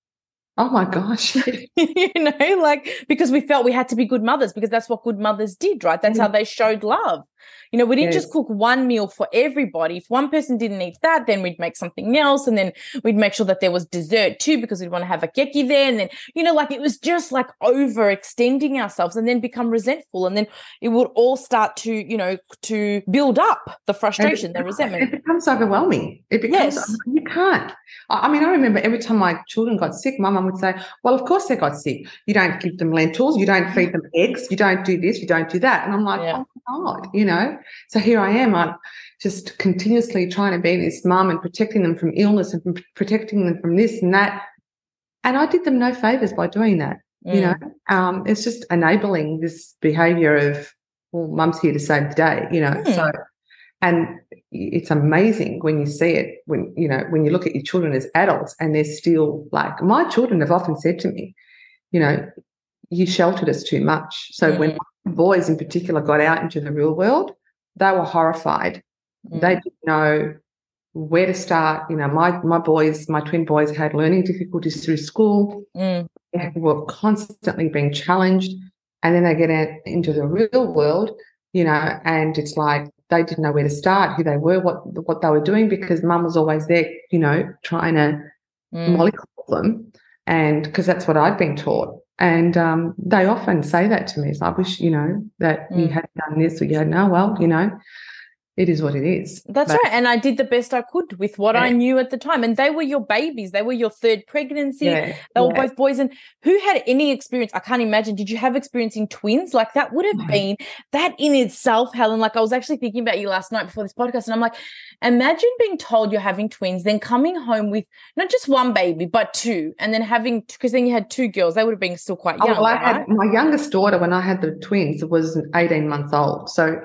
Oh my gosh. You know, like, because we felt we had to be good mothers, because that's what good mothers did, right? That's mm. how they showed love. You know, we didn't yes. just cook one meal for everybody. If one person didn't eat that, then we'd make something else. And then we'd make sure that there was dessert too, because we'd want to have a keki there. And then, you know, like, it was just like overextending ourselves, and then become resentful. And then it would all start to, you know, to build up the frustration, it, the resentment. It becomes overwhelming. It becomes, yes. you can't. I mean, I remember every time my children got sick, my mum would say, well, of course they got sick. You don't give them lentils. You don't feed them eggs. You don't do this. You don't do that. And I'm like, yeah. oh, my God, you know. So here I am, I'm just continuously trying to be this mum and protecting them from illness and from protecting them from this and that. And I did them no favours by doing that, mm. you know. Um, it's just enabling this behaviour of, well, mum's here to save the day, you know. Mm. So, and it's amazing when you see it, when, you know, when you look at your children as adults and they're still like, my children have often said to me, you know, you sheltered us too much. So mm. when boys in particular got out into the real world, they were horrified. Mm. They didn't know where to start. You know, my my boys, my twin boys had learning difficulties through school. Mm. They were constantly being challenged. And then they get out into the real world, you know, and it's like they didn't know where to start, who they were, what what they were doing, because mum was always there, you know, trying to mm. mollycoddle them. And because that's what I'd been taught. And um, they often say that to me. It's like, I wish, you know, that mm. you had done this, or you had, no, well, you know, it is what it is. That's but, right. And I did the best I could with what yeah. I knew at the time. And they were your babies. They were your third pregnancy. Yeah. They yeah. were both boys. And who had any experience? I can't imagine. Did you have experience in twins? Like, that would have no. been that in itself, Helen. Like, I was actually thinking about you last night before this podcast, and I'm like, imagine being told you're having twins, then coming home with not just one baby, but two, and then having, because then you had two girls. They would have been still quite young. Oh, well, I right? had, my youngest daughter, when I had the twins, was eighteen months old. So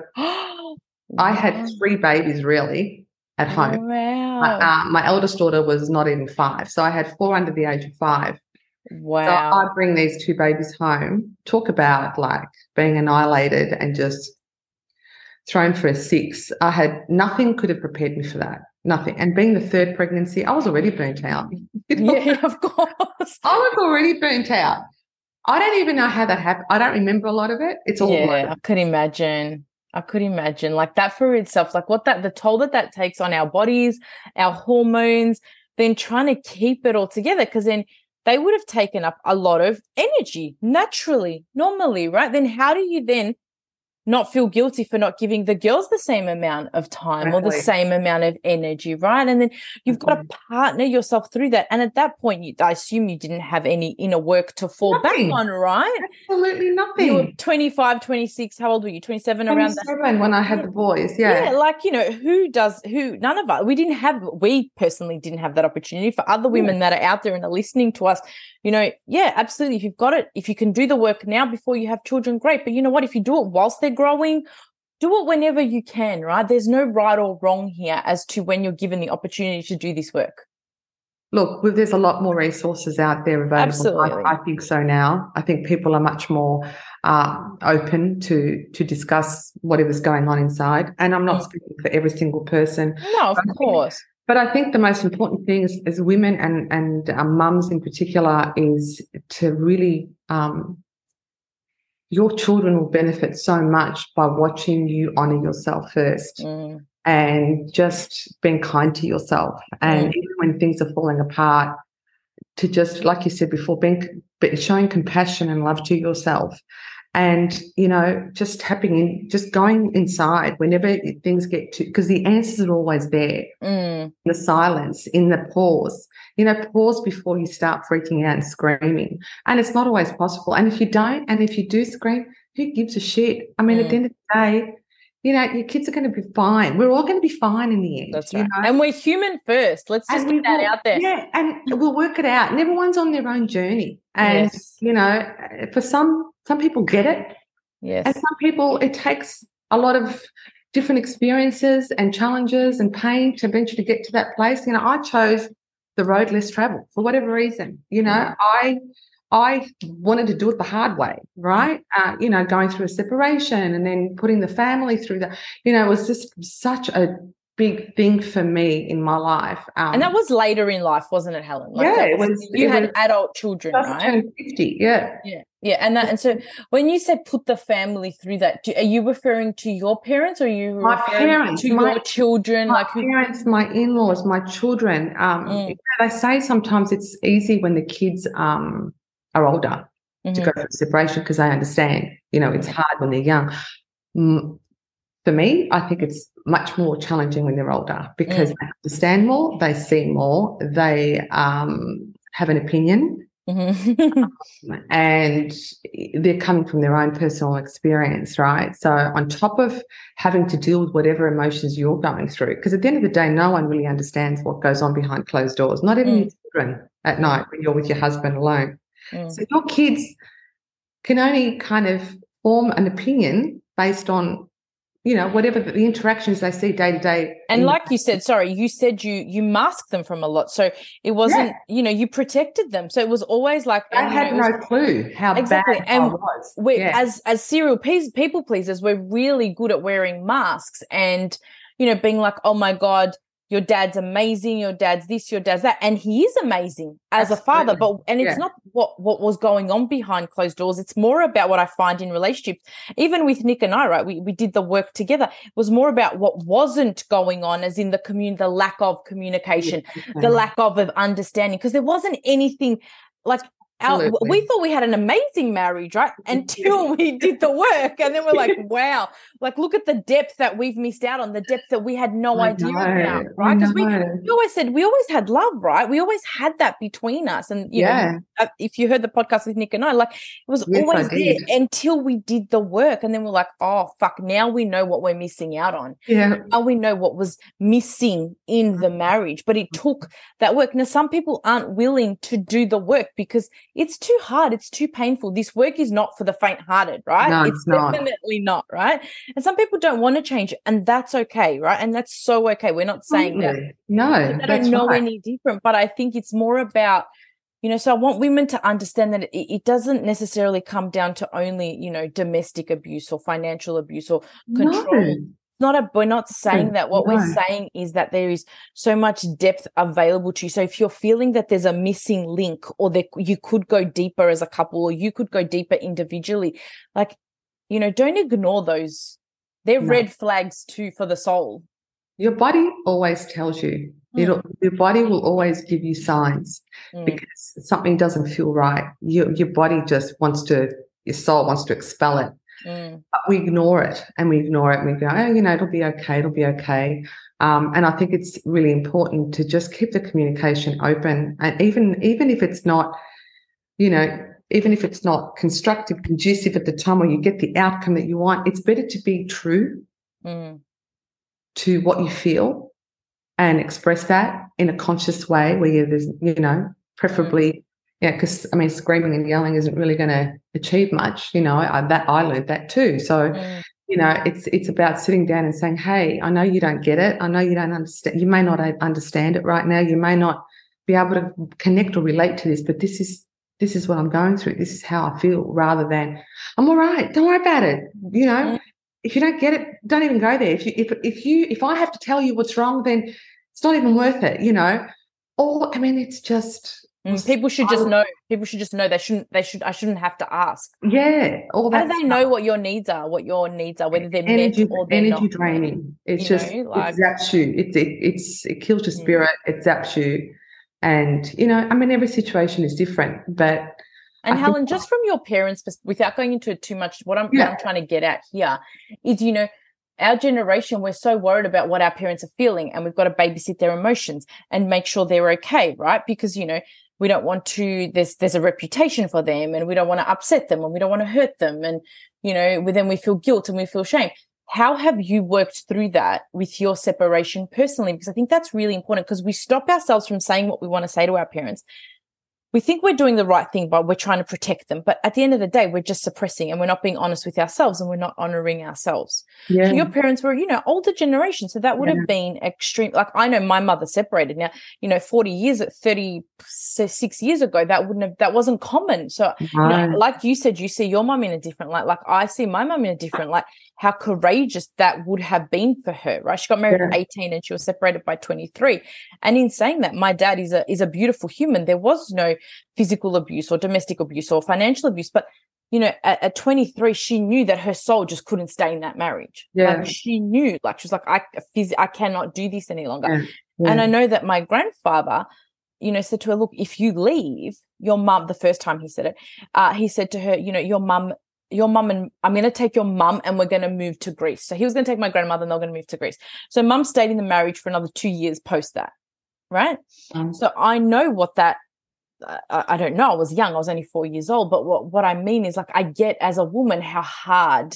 I had three babies really at home. Wow. My, uh, my eldest daughter was not even five. So I had four under the age of five. So I Wow. bring these two babies home, talk about like being annihilated and just thrown for a six. I had nothing could have prepared me for that. Nothing. And being the third pregnancy, I was already burnt out. You know? Yeah, of course. I was already burnt out. I don't even know how that happened. I don't remember a lot of it. It's all Yeah, blurred. I could imagine. I could imagine like that for itself, like what that, the toll that that takes on our bodies, our hormones, then trying to keep it all together, because then they would have taken up a lot of energy naturally, normally, right? Then how do you then not feel guilty for not giving the girls the same amount of time exactly. or the same amount of energy, right? And then you've mm-hmm. got to partner yourself through that. And at that point, you, I assume you didn't have any inner work to fall nothing. back on, right? Absolutely nothing. You were twenty-five, twenty-six. How old were you? twenty-seven around that? twenty-seven when I had yeah. the boys, yeah. Yeah, like, you know, who does, who, none of us, we didn't have, we personally didn't have that opportunity. For other women yeah. that are out there and are listening to us, you know, yeah, absolutely. If you've got it, if you can do the work now before you have children, great. But you know what? If you do it whilst they're growing, do it whenever you can, right? There's no right or wrong here as to when you're given the opportunity to do this work. Look, there's a lot more resources out there available. Absolutely. I, I think so now. I think people are much more uh, open to to discuss whatever's going on inside. And I'm not mm. speaking for every single person. No, of but course. I think, but I think the most important thing is, as women and, and um, mums in particular is to really um, your children will benefit so much by watching you honour yourself first mm. and just being kind to yourself. And mm. even when things are falling apart, to just, like you said before, being showing compassion and love to yourself. And, you know, just tapping in, just going inside whenever things get to, because the answers are always there. Mm. In the silence, in the pause. You know, pause before you start freaking out and screaming. And it's not always possible. And if you don't, and if you do scream, who gives a shit? I mean, mm. at the end of the day, you know, your kids are going to be fine. We're all going to be fine in the end. That's right. You know? And we're human first. Let's just get that will, out there. Yeah, and we'll work it out. And everyone's on their own journey. And, yes. you know, for some, some people get it. Yes. And some people, it takes a lot of different experiences and challenges and pain to eventually get to that place. You know, I chose the road less traveled for whatever reason. You know, mm. I I wanted to do it the hard way, right? Uh, you know, going through a separation and then putting the family through that. You know, it was just such a big thing for me in my life. Um, and that was later in life, wasn't it, Helen? Like yeah, was, it was. You it had was adult children, right? fifty, yeah. Yeah, yeah. And that, and so when you said put the family through that, do, are you referring to your parents or are you my referring parents, to my, your children? My like who, parents, my in-laws, my children. Um, mm. you know, they say sometimes it's easy when the kids um, are older mm-hmm. to go through separation because they understand, you know, it's mm-hmm. hard when they're young. Mm, for me, I think it's much more challenging when they're older because mm. they understand more, they see more, they um, have an opinion, mm-hmm. um, and they're coming from their own personal experience, right? So on top of having to deal with whatever emotions you're going through, because at the end of the day, no one really understands what goes on behind closed doors, not even mm. your children at night when you're with your husband alone. Mm. So your kids can only kind of form an opinion based on, you know, whatever the interactions they see day to day. And like you said, sorry, you said you you masked them from a lot. So it wasn't, yeah. you know, you protected them. So it was always like. I had no was, clue how exactly. bad and I was. We, yeah. As as serial people pleasers, we're really good at wearing masks and, you know, being like, oh my God, your dad's amazing, your dad's this, your dad's that. And he is amazing as Absolutely. a father. But and it's yeah. not what, what was going on behind closed doors. It's more about what I find in relationships. Even with Nick and I, right, we, we did the work together. It was more about what wasn't going on, as in the commun- the lack of communication, yeah. the lack of, of understanding, because there wasn't anything like Our, we thought we had an amazing marriage, right? Until we did the work. And then we're like, wow, like look at the depth that we've missed out on, the depth that we had no I idea know, about, right? Because we, we always said, we always had love, right? We always had that between us. And, you yeah. know, if you heard the podcast with Nick and I, like it was yes, always there until we did the work. And then we're like, oh, fuck, now we know what we're missing out on. Yeah. Now we know what was missing in the marriage. But it took that work. Now, some people aren't willing to do the work because it's too hard. It's too painful. This work is not for the faint-hearted, right? No, it's, it's not. Definitely not, right? And some people don't want to change it, and that's okay, right? And that's so okay. We're not saying that. No, I don't know right. any different, but I think it's more about You know, so I want women to understand that it, it doesn't necessarily come down to only, you know, domestic abuse or financial abuse or control. No. Not a, we're not saying that. What No. we're saying is that there is so much depth available to you. So if you're feeling that there's a missing link, or that you could go deeper as a couple, or you could go deeper individually, like, you know, don't ignore those. They're No. red flags too for the soul. Your body always tells you. Mm. It'll, your body will always give you signs mm. because something doesn't feel right. Your, your body just wants to, your soul wants to expel it. Mm. But we ignore it and we ignore it and we go, oh, you know, it'll be okay, it'll be okay. Um, and I think it's really important to just keep the communication open. And even, even if it's not, you know, even if it's not constructive, conducive at the time, or you get the outcome that you want, it's better to be true mm. to what you feel and express that in a conscious way where there's, you know, preferably, mm. yeah, because, I mean, screaming and yelling isn't really going to achieve much, you know, I, that I learned that too. So, mm. you know, it's it's about sitting down and saying, hey, I know you don't get it. I know you don't understand. You may not understand it right now. You may not be able to connect or relate to this, but this is this is what I'm going through. This is how I feel, rather than I'm all right. Don't worry about it. You know, mm. if you don't get it, don't even go there. If you if if you if I have to tell you what's wrong, then it's not even worth it. You know, or I mean, it's just. Mm, people should just know. People should just know they shouldn't. They should. I shouldn't have to ask. Yeah. All that. How do they know what your needs are? What your needs are? Whether they're energy, met or they're energy not. draining. It's just know, like, it zaps you. It, it it's it kills your spirit. Mm. It zaps you, and you know, I mean, every situation is different. But and I Helen, think, just from your parents, without going into it too much, what I'm yeah. what I'm trying to get at here is, you know, our generation, we're so worried about what our parents are feeling, and we've got to babysit their emotions and make sure they're okay, right? Because, you know, we don't want to, there's, there's a reputation for them, and we don't want to upset them, and we don't want to hurt them. And, you know, then we feel guilt and we feel shame. How have you worked through that with your separation personally? Because I think that's really important, because we stop ourselves from saying what we want to say to our parents. We think we're doing the right thing by we're trying to protect them. But at the end of the day, we're just suppressing, and we're not being honest with ourselves, and we're not honoring ourselves. Yeah. So your parents were, you know, older generation. So that would yeah. have been extreme. Like, I know my mother separated. Now, you know, forty years, thirty-six years ago, that wouldn't have, that wasn't common. So, right. you know, like you said, you see your mum in a different light. Like I see my mum in a different light. How courageous that would have been for her, right? She got married yeah. at eighteen and she was separated by twenty-three. And in saying that, my dad is a is a beautiful human. There was no physical abuse or domestic abuse or financial abuse. But, you know, at, at twenty-three, she knew that her soul just couldn't stay in that marriage. Yeah. Like, she knew, like, she was like, I, phys- I cannot do this any longer. Yeah. Yeah. And I know that my grandfather, you know, said to her, look, if you leave, your mum, the first time he said it, uh, he said to her, you know, your mum, your mum and I'm going to take your mum and we're going to move to Greece. So he was going to take my grandmother and they're going to move to Greece. So mum stayed in the marriage for another two years post that, right? Um, so I know what that, uh, I don't know, I was young, I was only four years old, but what, what I mean is, like, I get as a woman how hard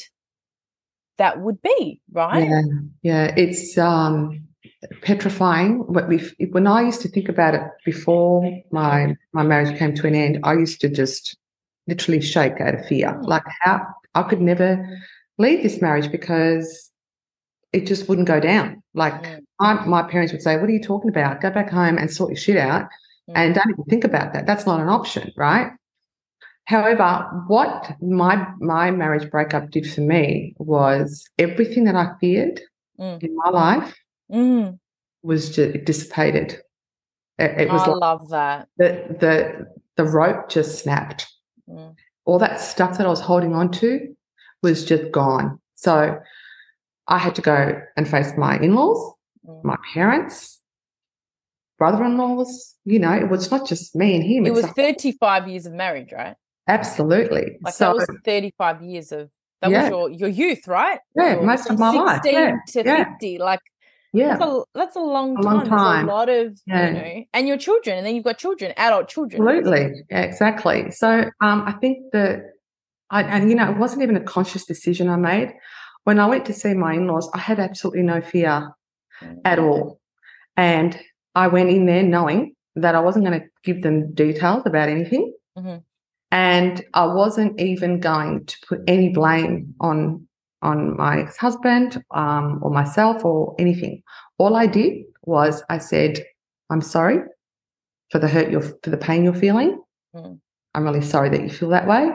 that would be, right? Yeah, yeah, it's um, petrifying. When I used to think about it before my, my marriage came to an end, I used to just literally shake out of fear. Mm. Like, how I could never leave this marriage because it just wouldn't go down. Like, mm. I, my parents would say, what are you talking about? Go back home and sort your shit out mm. and don't even think about that. That's not an option, right? However, what my my marriage breakup did for me was everything that I feared mm. in my life mm. was just, it dissipated. It, it was I like love that. The, the, the rope just snapped. Mm. All that stuff that I was holding on to was just gone. So I had to go and face my in-laws, mm. my parents, brother-in-laws. You know, it was not just me and him. It it's was thirty-five years of marriage, right? Absolutely. Like, so, that was thirty-five years of, that yeah. was your, your youth, right? Yeah, your, most of my life. sixteen yeah. to yeah. fifty, like, yeah. That's a, that's a long a time. Long time. There's a lot of, yeah. you know, and your children, and then you've got children, adult children. Absolutely. Yeah, exactly. So um, I think that, I, and, you know, it wasn't even a conscious decision I made. When I went to see my in-laws, I had absolutely no fear mm-hmm. at all. And I went in there knowing that I wasn't going to give them details about anything. Mm-hmm. And I wasn't even going to put any blame on on my ex-husband um, or myself or anything. All I did was I said, I'm sorry. for the hurt you're, for the pain you're feeling. Mm. I'm really sorry that you feel that way.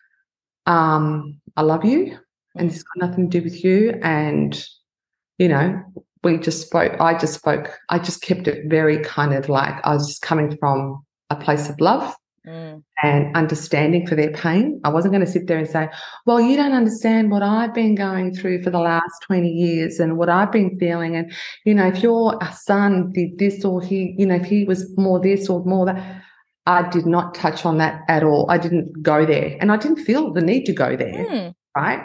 Um, I love you, mm. and this has got nothing to do with you. And, you know, we just spoke, I just spoke, I just kept it very kind of like I was just coming from a place of love mm. and understanding for their pain. I wasn't going to sit there and say, well, you don't understand what I've been going through for the last twenty years and what I've been feeling. And, you know, if your son did this or he, you know, if he was more this or more that. I did not touch on that at all. I didn't go there, and I didn't feel the need to go there, mm. right?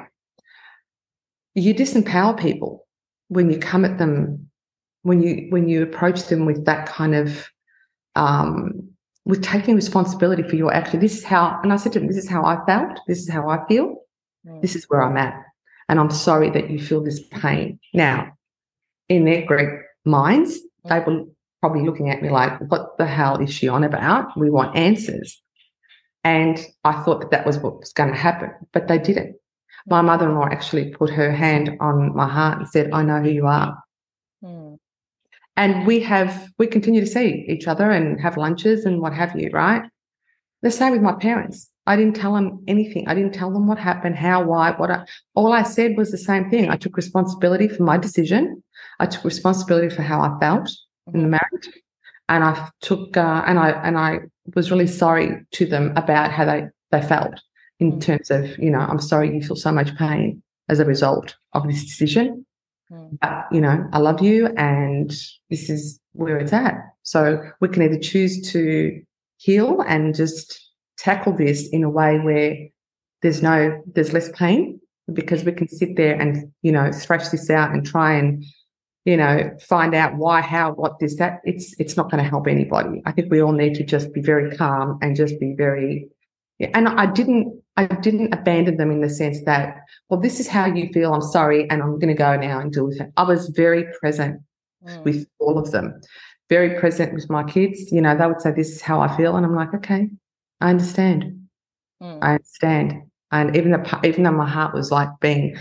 You disempower people when you come at them, when you when you approach them with that kind of, um, with taking responsibility for your action. This is how, and I said to them, this is how I felt, this is how I feel, mm. this is where I'm at, and I'm sorry that you feel this pain. Now, in their Greek minds, mm. they will probably looking at me like, what the hell is she on about? We want answers. And I thought that that was what was going to happen, but they didn't. My mother-in-law actually put her hand on my heart and said, I know who you are. Hmm. And we have, we continue to see each other and have lunches and what have you, right? The same with my parents. I didn't tell them anything. I didn't tell them what happened, how, why, what. I, all I said was the same thing. I took responsibility for my decision. I took responsibility for how I felt in the marriage, and I took uh, and I and I was really sorry to them about how they they felt in mm. terms of, you know, I'm sorry you feel so much pain as a result of this decision, mm. but you know, I love you, and this is where it's at. So we can either choose to heal and just tackle this in a way where there's no there's less pain, because we can sit there and, you know, thrash this out and try and, you know, find out why, how, what, this, that. It's it's not going to help anybody. I think we all need to just be very calm and just be very. Yeah, and I didn't I didn't abandon them in the sense that, well, this is how you feel. I'm sorry, and I'm going to go now and deal with it. I was very present mm. with all of them, very present with my kids. You know, they would say, "This is how I feel," and I'm like, "Okay, I understand. Mm. I understand." And even though even though my heart was like being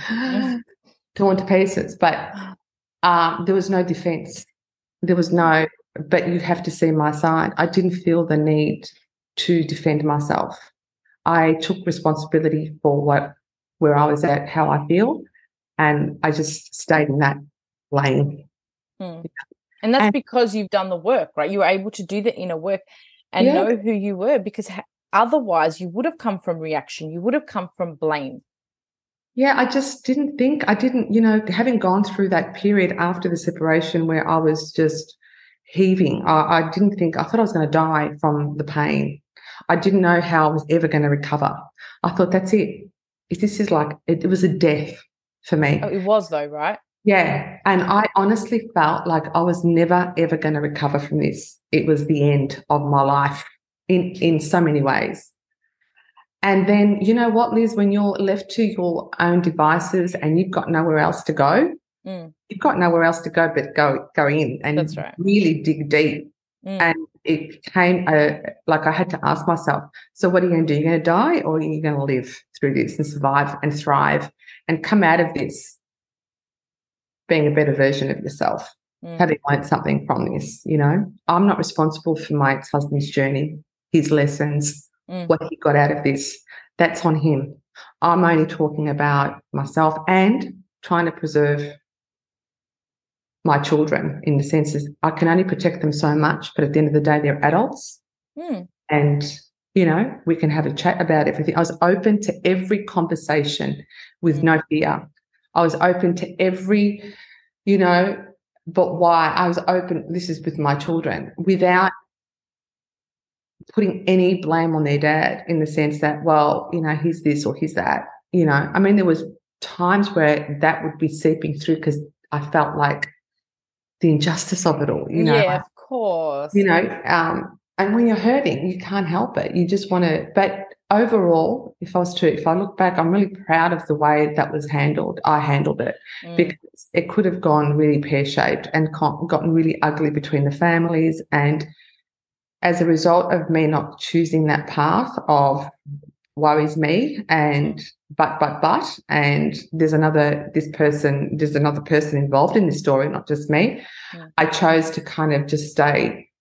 torn to pieces, but. Um, there was no defence. There was no, but you have to see my side. I didn't feel the need to defend myself. I took responsibility for what, where I was at, how I feel, and I just stayed in that lane. Hmm. And that's and, because you've done the work, right? You were able to do the inner work and yeah. know who you were, because ha- otherwise you would have come from reaction. You would have come from blame. Yeah, I just didn't think, I didn't, you know, having gone through that period after the separation where I was just heaving, I, I didn't think, I thought I was going to die from the pain. I didn't know how I was ever going to recover. I thought, that's it. This is like, it, it was a death for me. Oh, it was though, right? Yeah. And I honestly felt like I was never, ever going to recover from this. It was the end of my life in, in so many ways. And then, you know what, Liz, when you're left to your own devices and you've got nowhere else to go, mm. you've got nowhere else to go but go go in and That's right. really dig deep. Mm. And it became a, like I had to ask myself, so what are you going to do? You're going to die, or are you going to live through this and survive and thrive and come out of this being a better version of yourself, mm. having learned something from this? You know, I'm not responsible for my ex-husband's journey, his lessons, Mm. what he got out of this. That's on him. I'm only talking about myself and trying to preserve my children, in the sense that I can only protect them so much, but at the end of the day, they're adults. Mm. And, you know, we can have a chat about everything. I was open to every conversation with mm. no fear. I was open to every, you know, but why? I was open, this is with my children, without putting any blame on their dad, in the sense that, well, you know, he's this or he's that. You know, I mean, there was times where that would be seeping through because I felt like the injustice of it all, you know. Yeah, of course. You know, um, and when you're hurting, you can't help it. You just want to, but overall, if I was to, if I look back, I'm really proud of the way that was handled. I handled it mm. because it could have gone really pear-shaped and gotten really ugly between the families. And as a result of me not choosing that path of woe is me and but, but, but, and there's another, this person, there's another person involved in this story, not just me. Yeah. I chose to kind of just stay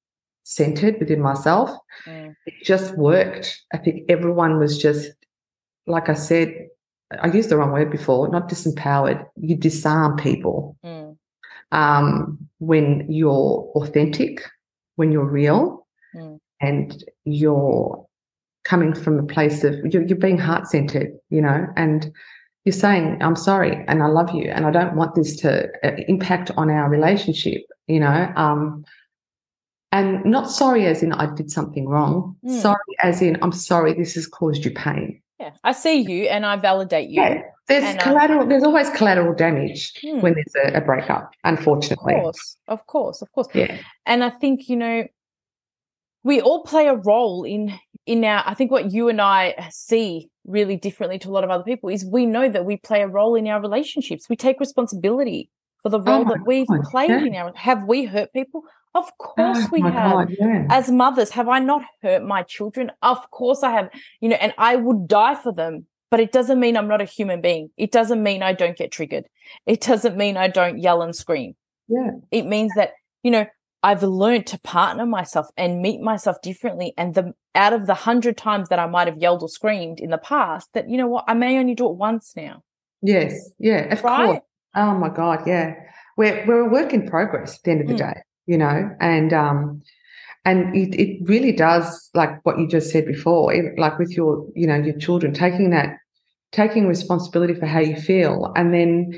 centered within myself. Mm. It just worked. I think everyone was just, like I said, I used the wrong word before, not disempowered. You disarm people mm. um, when you're authentic, when you're real, mm. and you're coming from a place of, you're, you're being heart-centered, you know, and you're saying, I'm sorry and I love you and I don't want this to impact on our relationship, you know, um, and not sorry as in I did something wrong, mm. sorry as in I'm sorry this has caused you pain. Yeah, I see you and I validate you. Yeah, there's collateral. I, there's always collateral damage mm. when there's a, a breakup, unfortunately. Of course, of course, of course. Yeah, and I think, you know, we all play a role in in our. I think what you and I see really differently to a lot of other people is we know that we play a role in our relationships. We take responsibility for the role oh that we've God, played yeah. in our. Have we hurt people? Of course oh we have. God, yeah. As mothers, have I not hurt my children? Of course I have. You know, and I would die for them. But it doesn't mean I'm not a human being. It doesn't mean I don't get triggered. It doesn't mean I don't yell and scream. Yeah. It means that, you know, I've learned to partner myself and meet myself differently. And the out of the hundred times that I might have yelled or screamed in the past, that, you know what, I may only do it once now. Yes. Yeah, of right? course. Oh, my God, yeah. We're, we're a work in progress at the end of the mm. day, you know, and um, and it, it really does, like what you just said before, it, like with your, you know, your children, taking that, taking responsibility for how you feel and then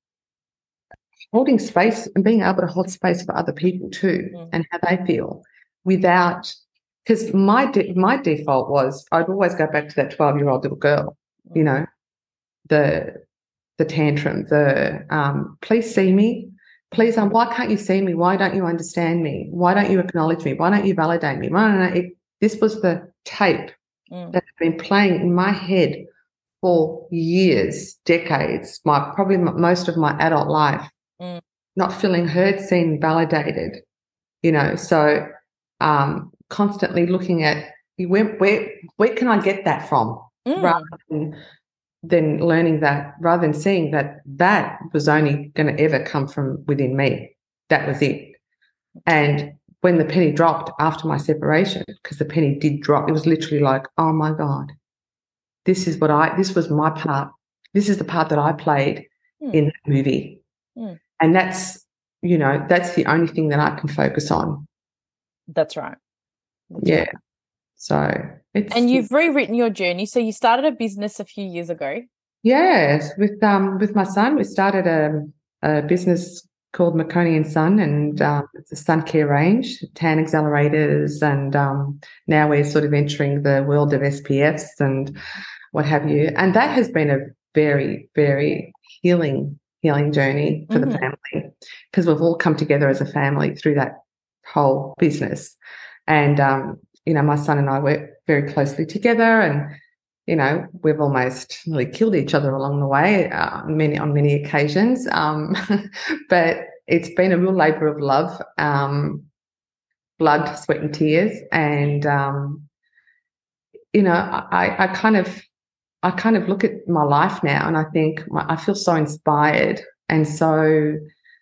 holding space and being able to hold space for other people too mm. and how they feel without, because my de- my default was I'd always go back to that twelve-year-old little girl, mm. you know, the the tantrum, the um, please see me, please, um, why can't you see me? Why don't you understand me? Why don't you acknowledge me? Why don't you validate me? No, no, no. It, this was the tape mm. that had been playing in my head for years, decades, my probably most of my adult life, mm. not feeling heard, seen, validated, you know, so um, constantly looking at where, where, where can I get that from mm. rather than, than learning that, rather than seeing that that was only going to ever come from within me. That was it. And when the penny dropped after my separation, because the penny did drop, it was literally like, oh, my God. This is what I, this was my part. This is the part that I played mm. in that movie. Mm. And that's, you know, that's the only thing that I can focus on. That's right. That's yeah. Right. So it's. And you've rewritten your journey. So you started a business a few years ago. Yes. With, um, with my son, we started a, a business called Marconi and Son, and um, it's a sun care range, tan accelerators, and um, now we're sort of entering the world of S P Fs and what have you. And that has been a very, very healing, healing journey for mm-hmm. the family, because we've all come together as a family through that whole business. And, um, you know, my son and I work very closely together, and, you know, we've almost nearly killed each other along the way uh, many on many occasions. Um, but it's been a real labour of love, um, blood, sweat and tears. And, um, you know, I, I kind of I kind of look at my life now and I think my, I feel so inspired, and so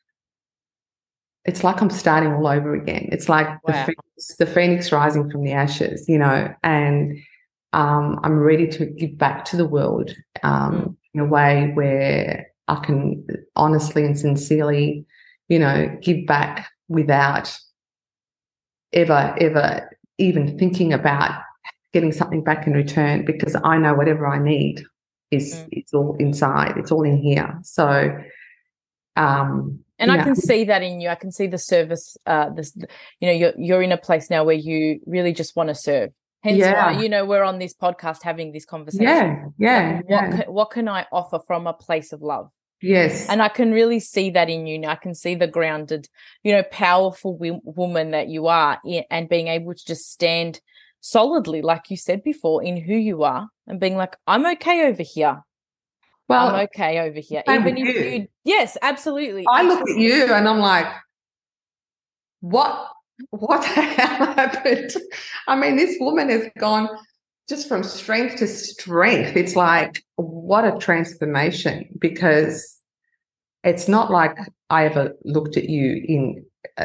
it's like I'm starting all over again. It's like wow. the, phoenix, the phoenix rising from the ashes, you know, and um, I'm ready to give back to the world um, mm. in a way where I can honestly and sincerely, you know, give back without ever, ever even thinking about getting something back in return, because I know whatever I need is mm. it's all inside. It's all in here. So, um, and I know. can see that in you. I can see the service. Uh, this, you know, you're you're in a place now where you really just want to serve. Hence yeah. why, you know, we're on this podcast having this conversation. Yeah, yeah. Like, yeah. what can, what can I offer from a place of love? Yes. And I can really see that in you now. I can see the grounded, you know, powerful w- woman that you are, in, and being able to just stand solidly, like you said before, in who you are, and being like, I'm okay over here. Well, I'm okay over here. Even if you. you, yes, absolutely. I absolutely. look at you and I'm like, what, what the hell happened? I mean, this woman has gone just from strength to strength. It's like, what a transformation, because it's not like I ever looked at you in uh,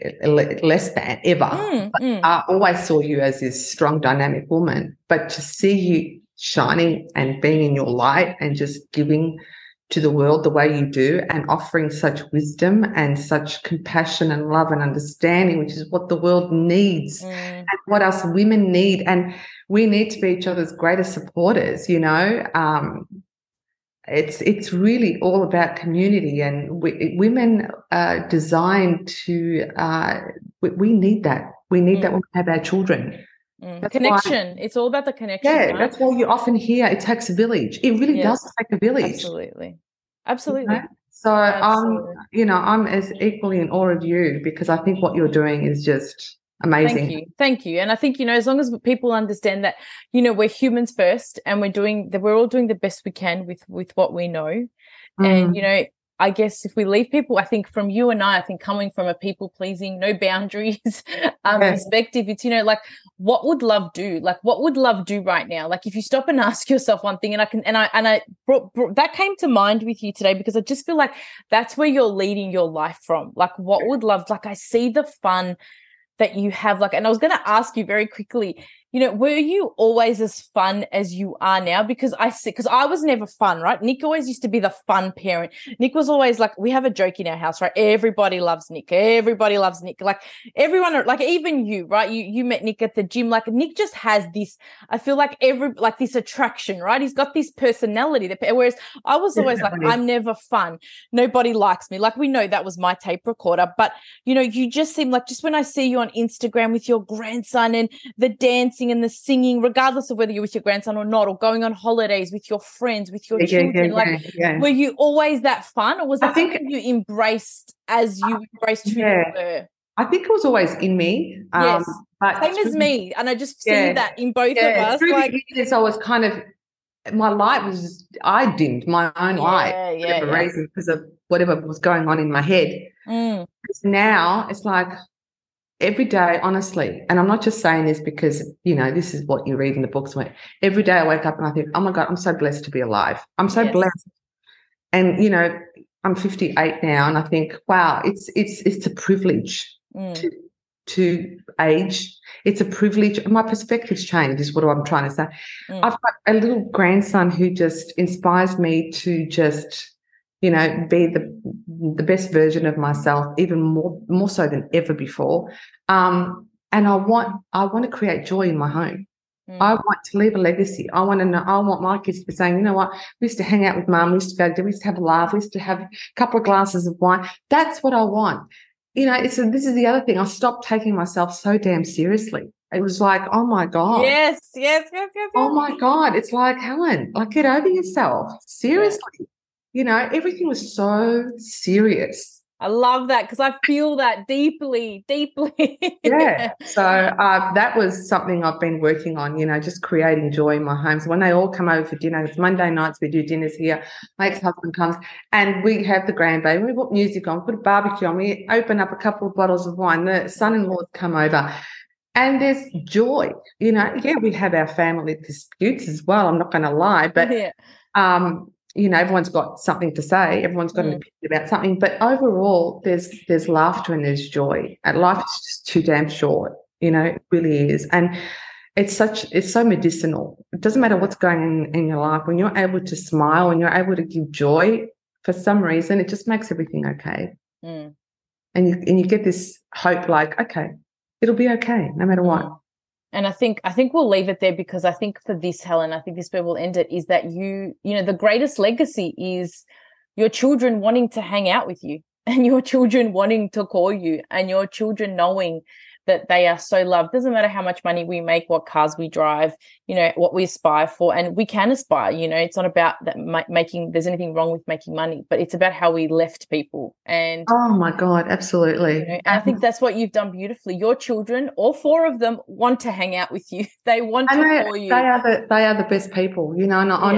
less than ever. Mm, but mm. I always saw you as this strong, dynamic woman. But to see you shining and being in your light and just giving to the world the way you do and offering such wisdom and such compassion and love and understanding, which is what the world needs Mm. and what us women need. And we need to be each other's greatest supporters, you know. Um, it's it's really all about community, and we, women are designed to, uh, we, we need that. We need Mm. that when we have our children. Mm. Connection. Why, it's all about the connection. Yeah, right? That's why you often hear it takes a village. It really yes. does take a village. Absolutely. Absolutely. You know? So Absolutely. um, you know, I'm as equally in awe of you, because I think what you're doing is just amazing. Thank you. Thank you. And I think, you know, as long as people understand that, you know, we're humans first, and we're doing that, we're all doing the best we can with, with what we know. Mm. And, you know, I guess if we leave people, I think from you and I, I think coming from a people pleasing, no boundaries um, yeah. perspective, it's, you know, like, what would love do? Like, what would love do right now? Like, if you stop and ask yourself one thing, and I can, and I, and I brought, brought that came to mind with you today, because I just feel like that's where you're leading your life from. Like, what would love, like, I see the fun that you have, like, and I was going to ask you very quickly, you know, were you always as fun as you are now? Because I see, because I was never fun, right? Nick always used to be the fun parent. Nick was always like, we have a joke in our house, right? Everybody loves Nick. Everybody loves Nick. Like everyone, like even you, right? You you met Nick at the gym. Like Nick just has this, I feel like every, like this attraction, right? He's got this personality that, whereas I was always like, I'm never fun. Nobody likes me. Like we know that was my tape recorder, but you know, you just seem like, just when I see you on Instagram with your grandson and the dancing and the singing, regardless of whether you're with your grandson or not, or going on holidays with your friends, with your yeah, children, yeah, like yeah, yeah. were you always that fun, or was that I think, something you embraced as you embraced who yeah, you were? I think it was always in me. Yes, um, but same through, as me, and I just see yeah, that in both yeah, of us. through like the years, I was kind of, my light was, I dimmed my own yeah, light yeah, for whatever yeah. reason, because of whatever was going on in my head. Mm. Now it's like, every day, honestly, and I'm not just saying this because, you know, this is what you read in the books. Every day I wake up and I think, oh my God, I'm so blessed to be alive. I'm so yes. blessed. And, you know, I'm fifty-eight now, and I think, wow, it's it's it's a privilege mm. to to age. It's a privilege. My perspective's changed, is what I'm trying to say. Mm. I've got a little grandson who just inspires me to just, you know, be the the best version of myself, even more more so than ever before. Um, and I want I want to create joy in my home. Mm. I want to leave a legacy. I want to know. I want my kids to be saying, you know what, we used to hang out with mum. We used to go. We used to have a laugh. We used to have a couple of glasses of wine. That's what I want. You know, it's a, this is the other thing. I stopped taking myself so damn seriously. It was like, oh my God. Yes, yes, yes, yes. Oh my God. It's like, Helen, like, get over yourself. Seriously. Yeah. You know, everything was so serious. I love that, because I feel that deeply, deeply. Yeah. So uh, that was something I've been working on, you know, just creating joy in my home. So when they all come over for dinner, it's Monday nights, we do dinners here. My ex-husband comes and we have the grandbaby. We put music on, put a barbecue on. We open up a couple of bottles of wine. The son-in-laws come over. And there's joy. You know, yeah, we have our family disputes as well. I'm not going to lie. But, yeah. um, you know, everyone's got something to say. Everyone's got mm. an opinion about something. But overall, there's there's laughter and there's joy. And life is just too damn short. You know, it really is. And it's such it's so medicinal. It doesn't matter what's going on in, in your life. When you're able to smile and you're able to give joy, for some reason, it just makes everything okay. Mm. And you and you get this hope, like, okay, it'll be okay, no matter what. Mm. And I think I think we'll leave it there, because I think for this, Helen, I think this where we'll end it, is that you, you know, the greatest legacy is your children wanting to hang out with you, and your children wanting to call you, and your children knowing that they are so loved. Doesn't matter how much money we make, what cars we drive, you know, what we aspire for. And we can aspire, you know, it's not about that ma- making, there's anything wrong with making money, but it's about how we left people. And oh my God, absolutely. You know, and I think that's what you've done beautifully. Your children, all four of them, want to hang out with you. They want and to they, call you. They are the they are the best people, you know, and I, yeah. honestly,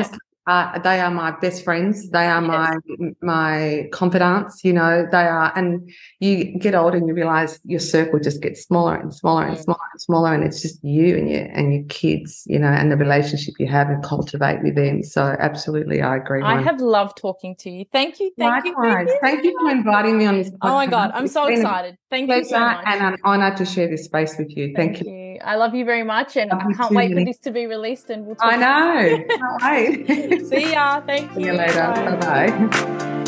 Uh, they are my best friends. They are yes. my my confidants. You know, they are. And you get older and you realise your circle just gets smaller and smaller and mm. smaller and smaller, and it's just you and your and your kids. You know, and the relationship you have and cultivate with them. So, absolutely, I agree. I have loved talking to you. Thank you. Thank Likewise. you. Thank you. Thank you for inviting me on this podcast. Oh my God, I'm it's so excited. Thank you so much. And I'm honoured to share this space with you. Thank, Thank you. you. I love you very much, and I can't wait many. for this to be released. And we'll talk. I know. Can't wait. See ya. Thank you. See you later. Bye bye.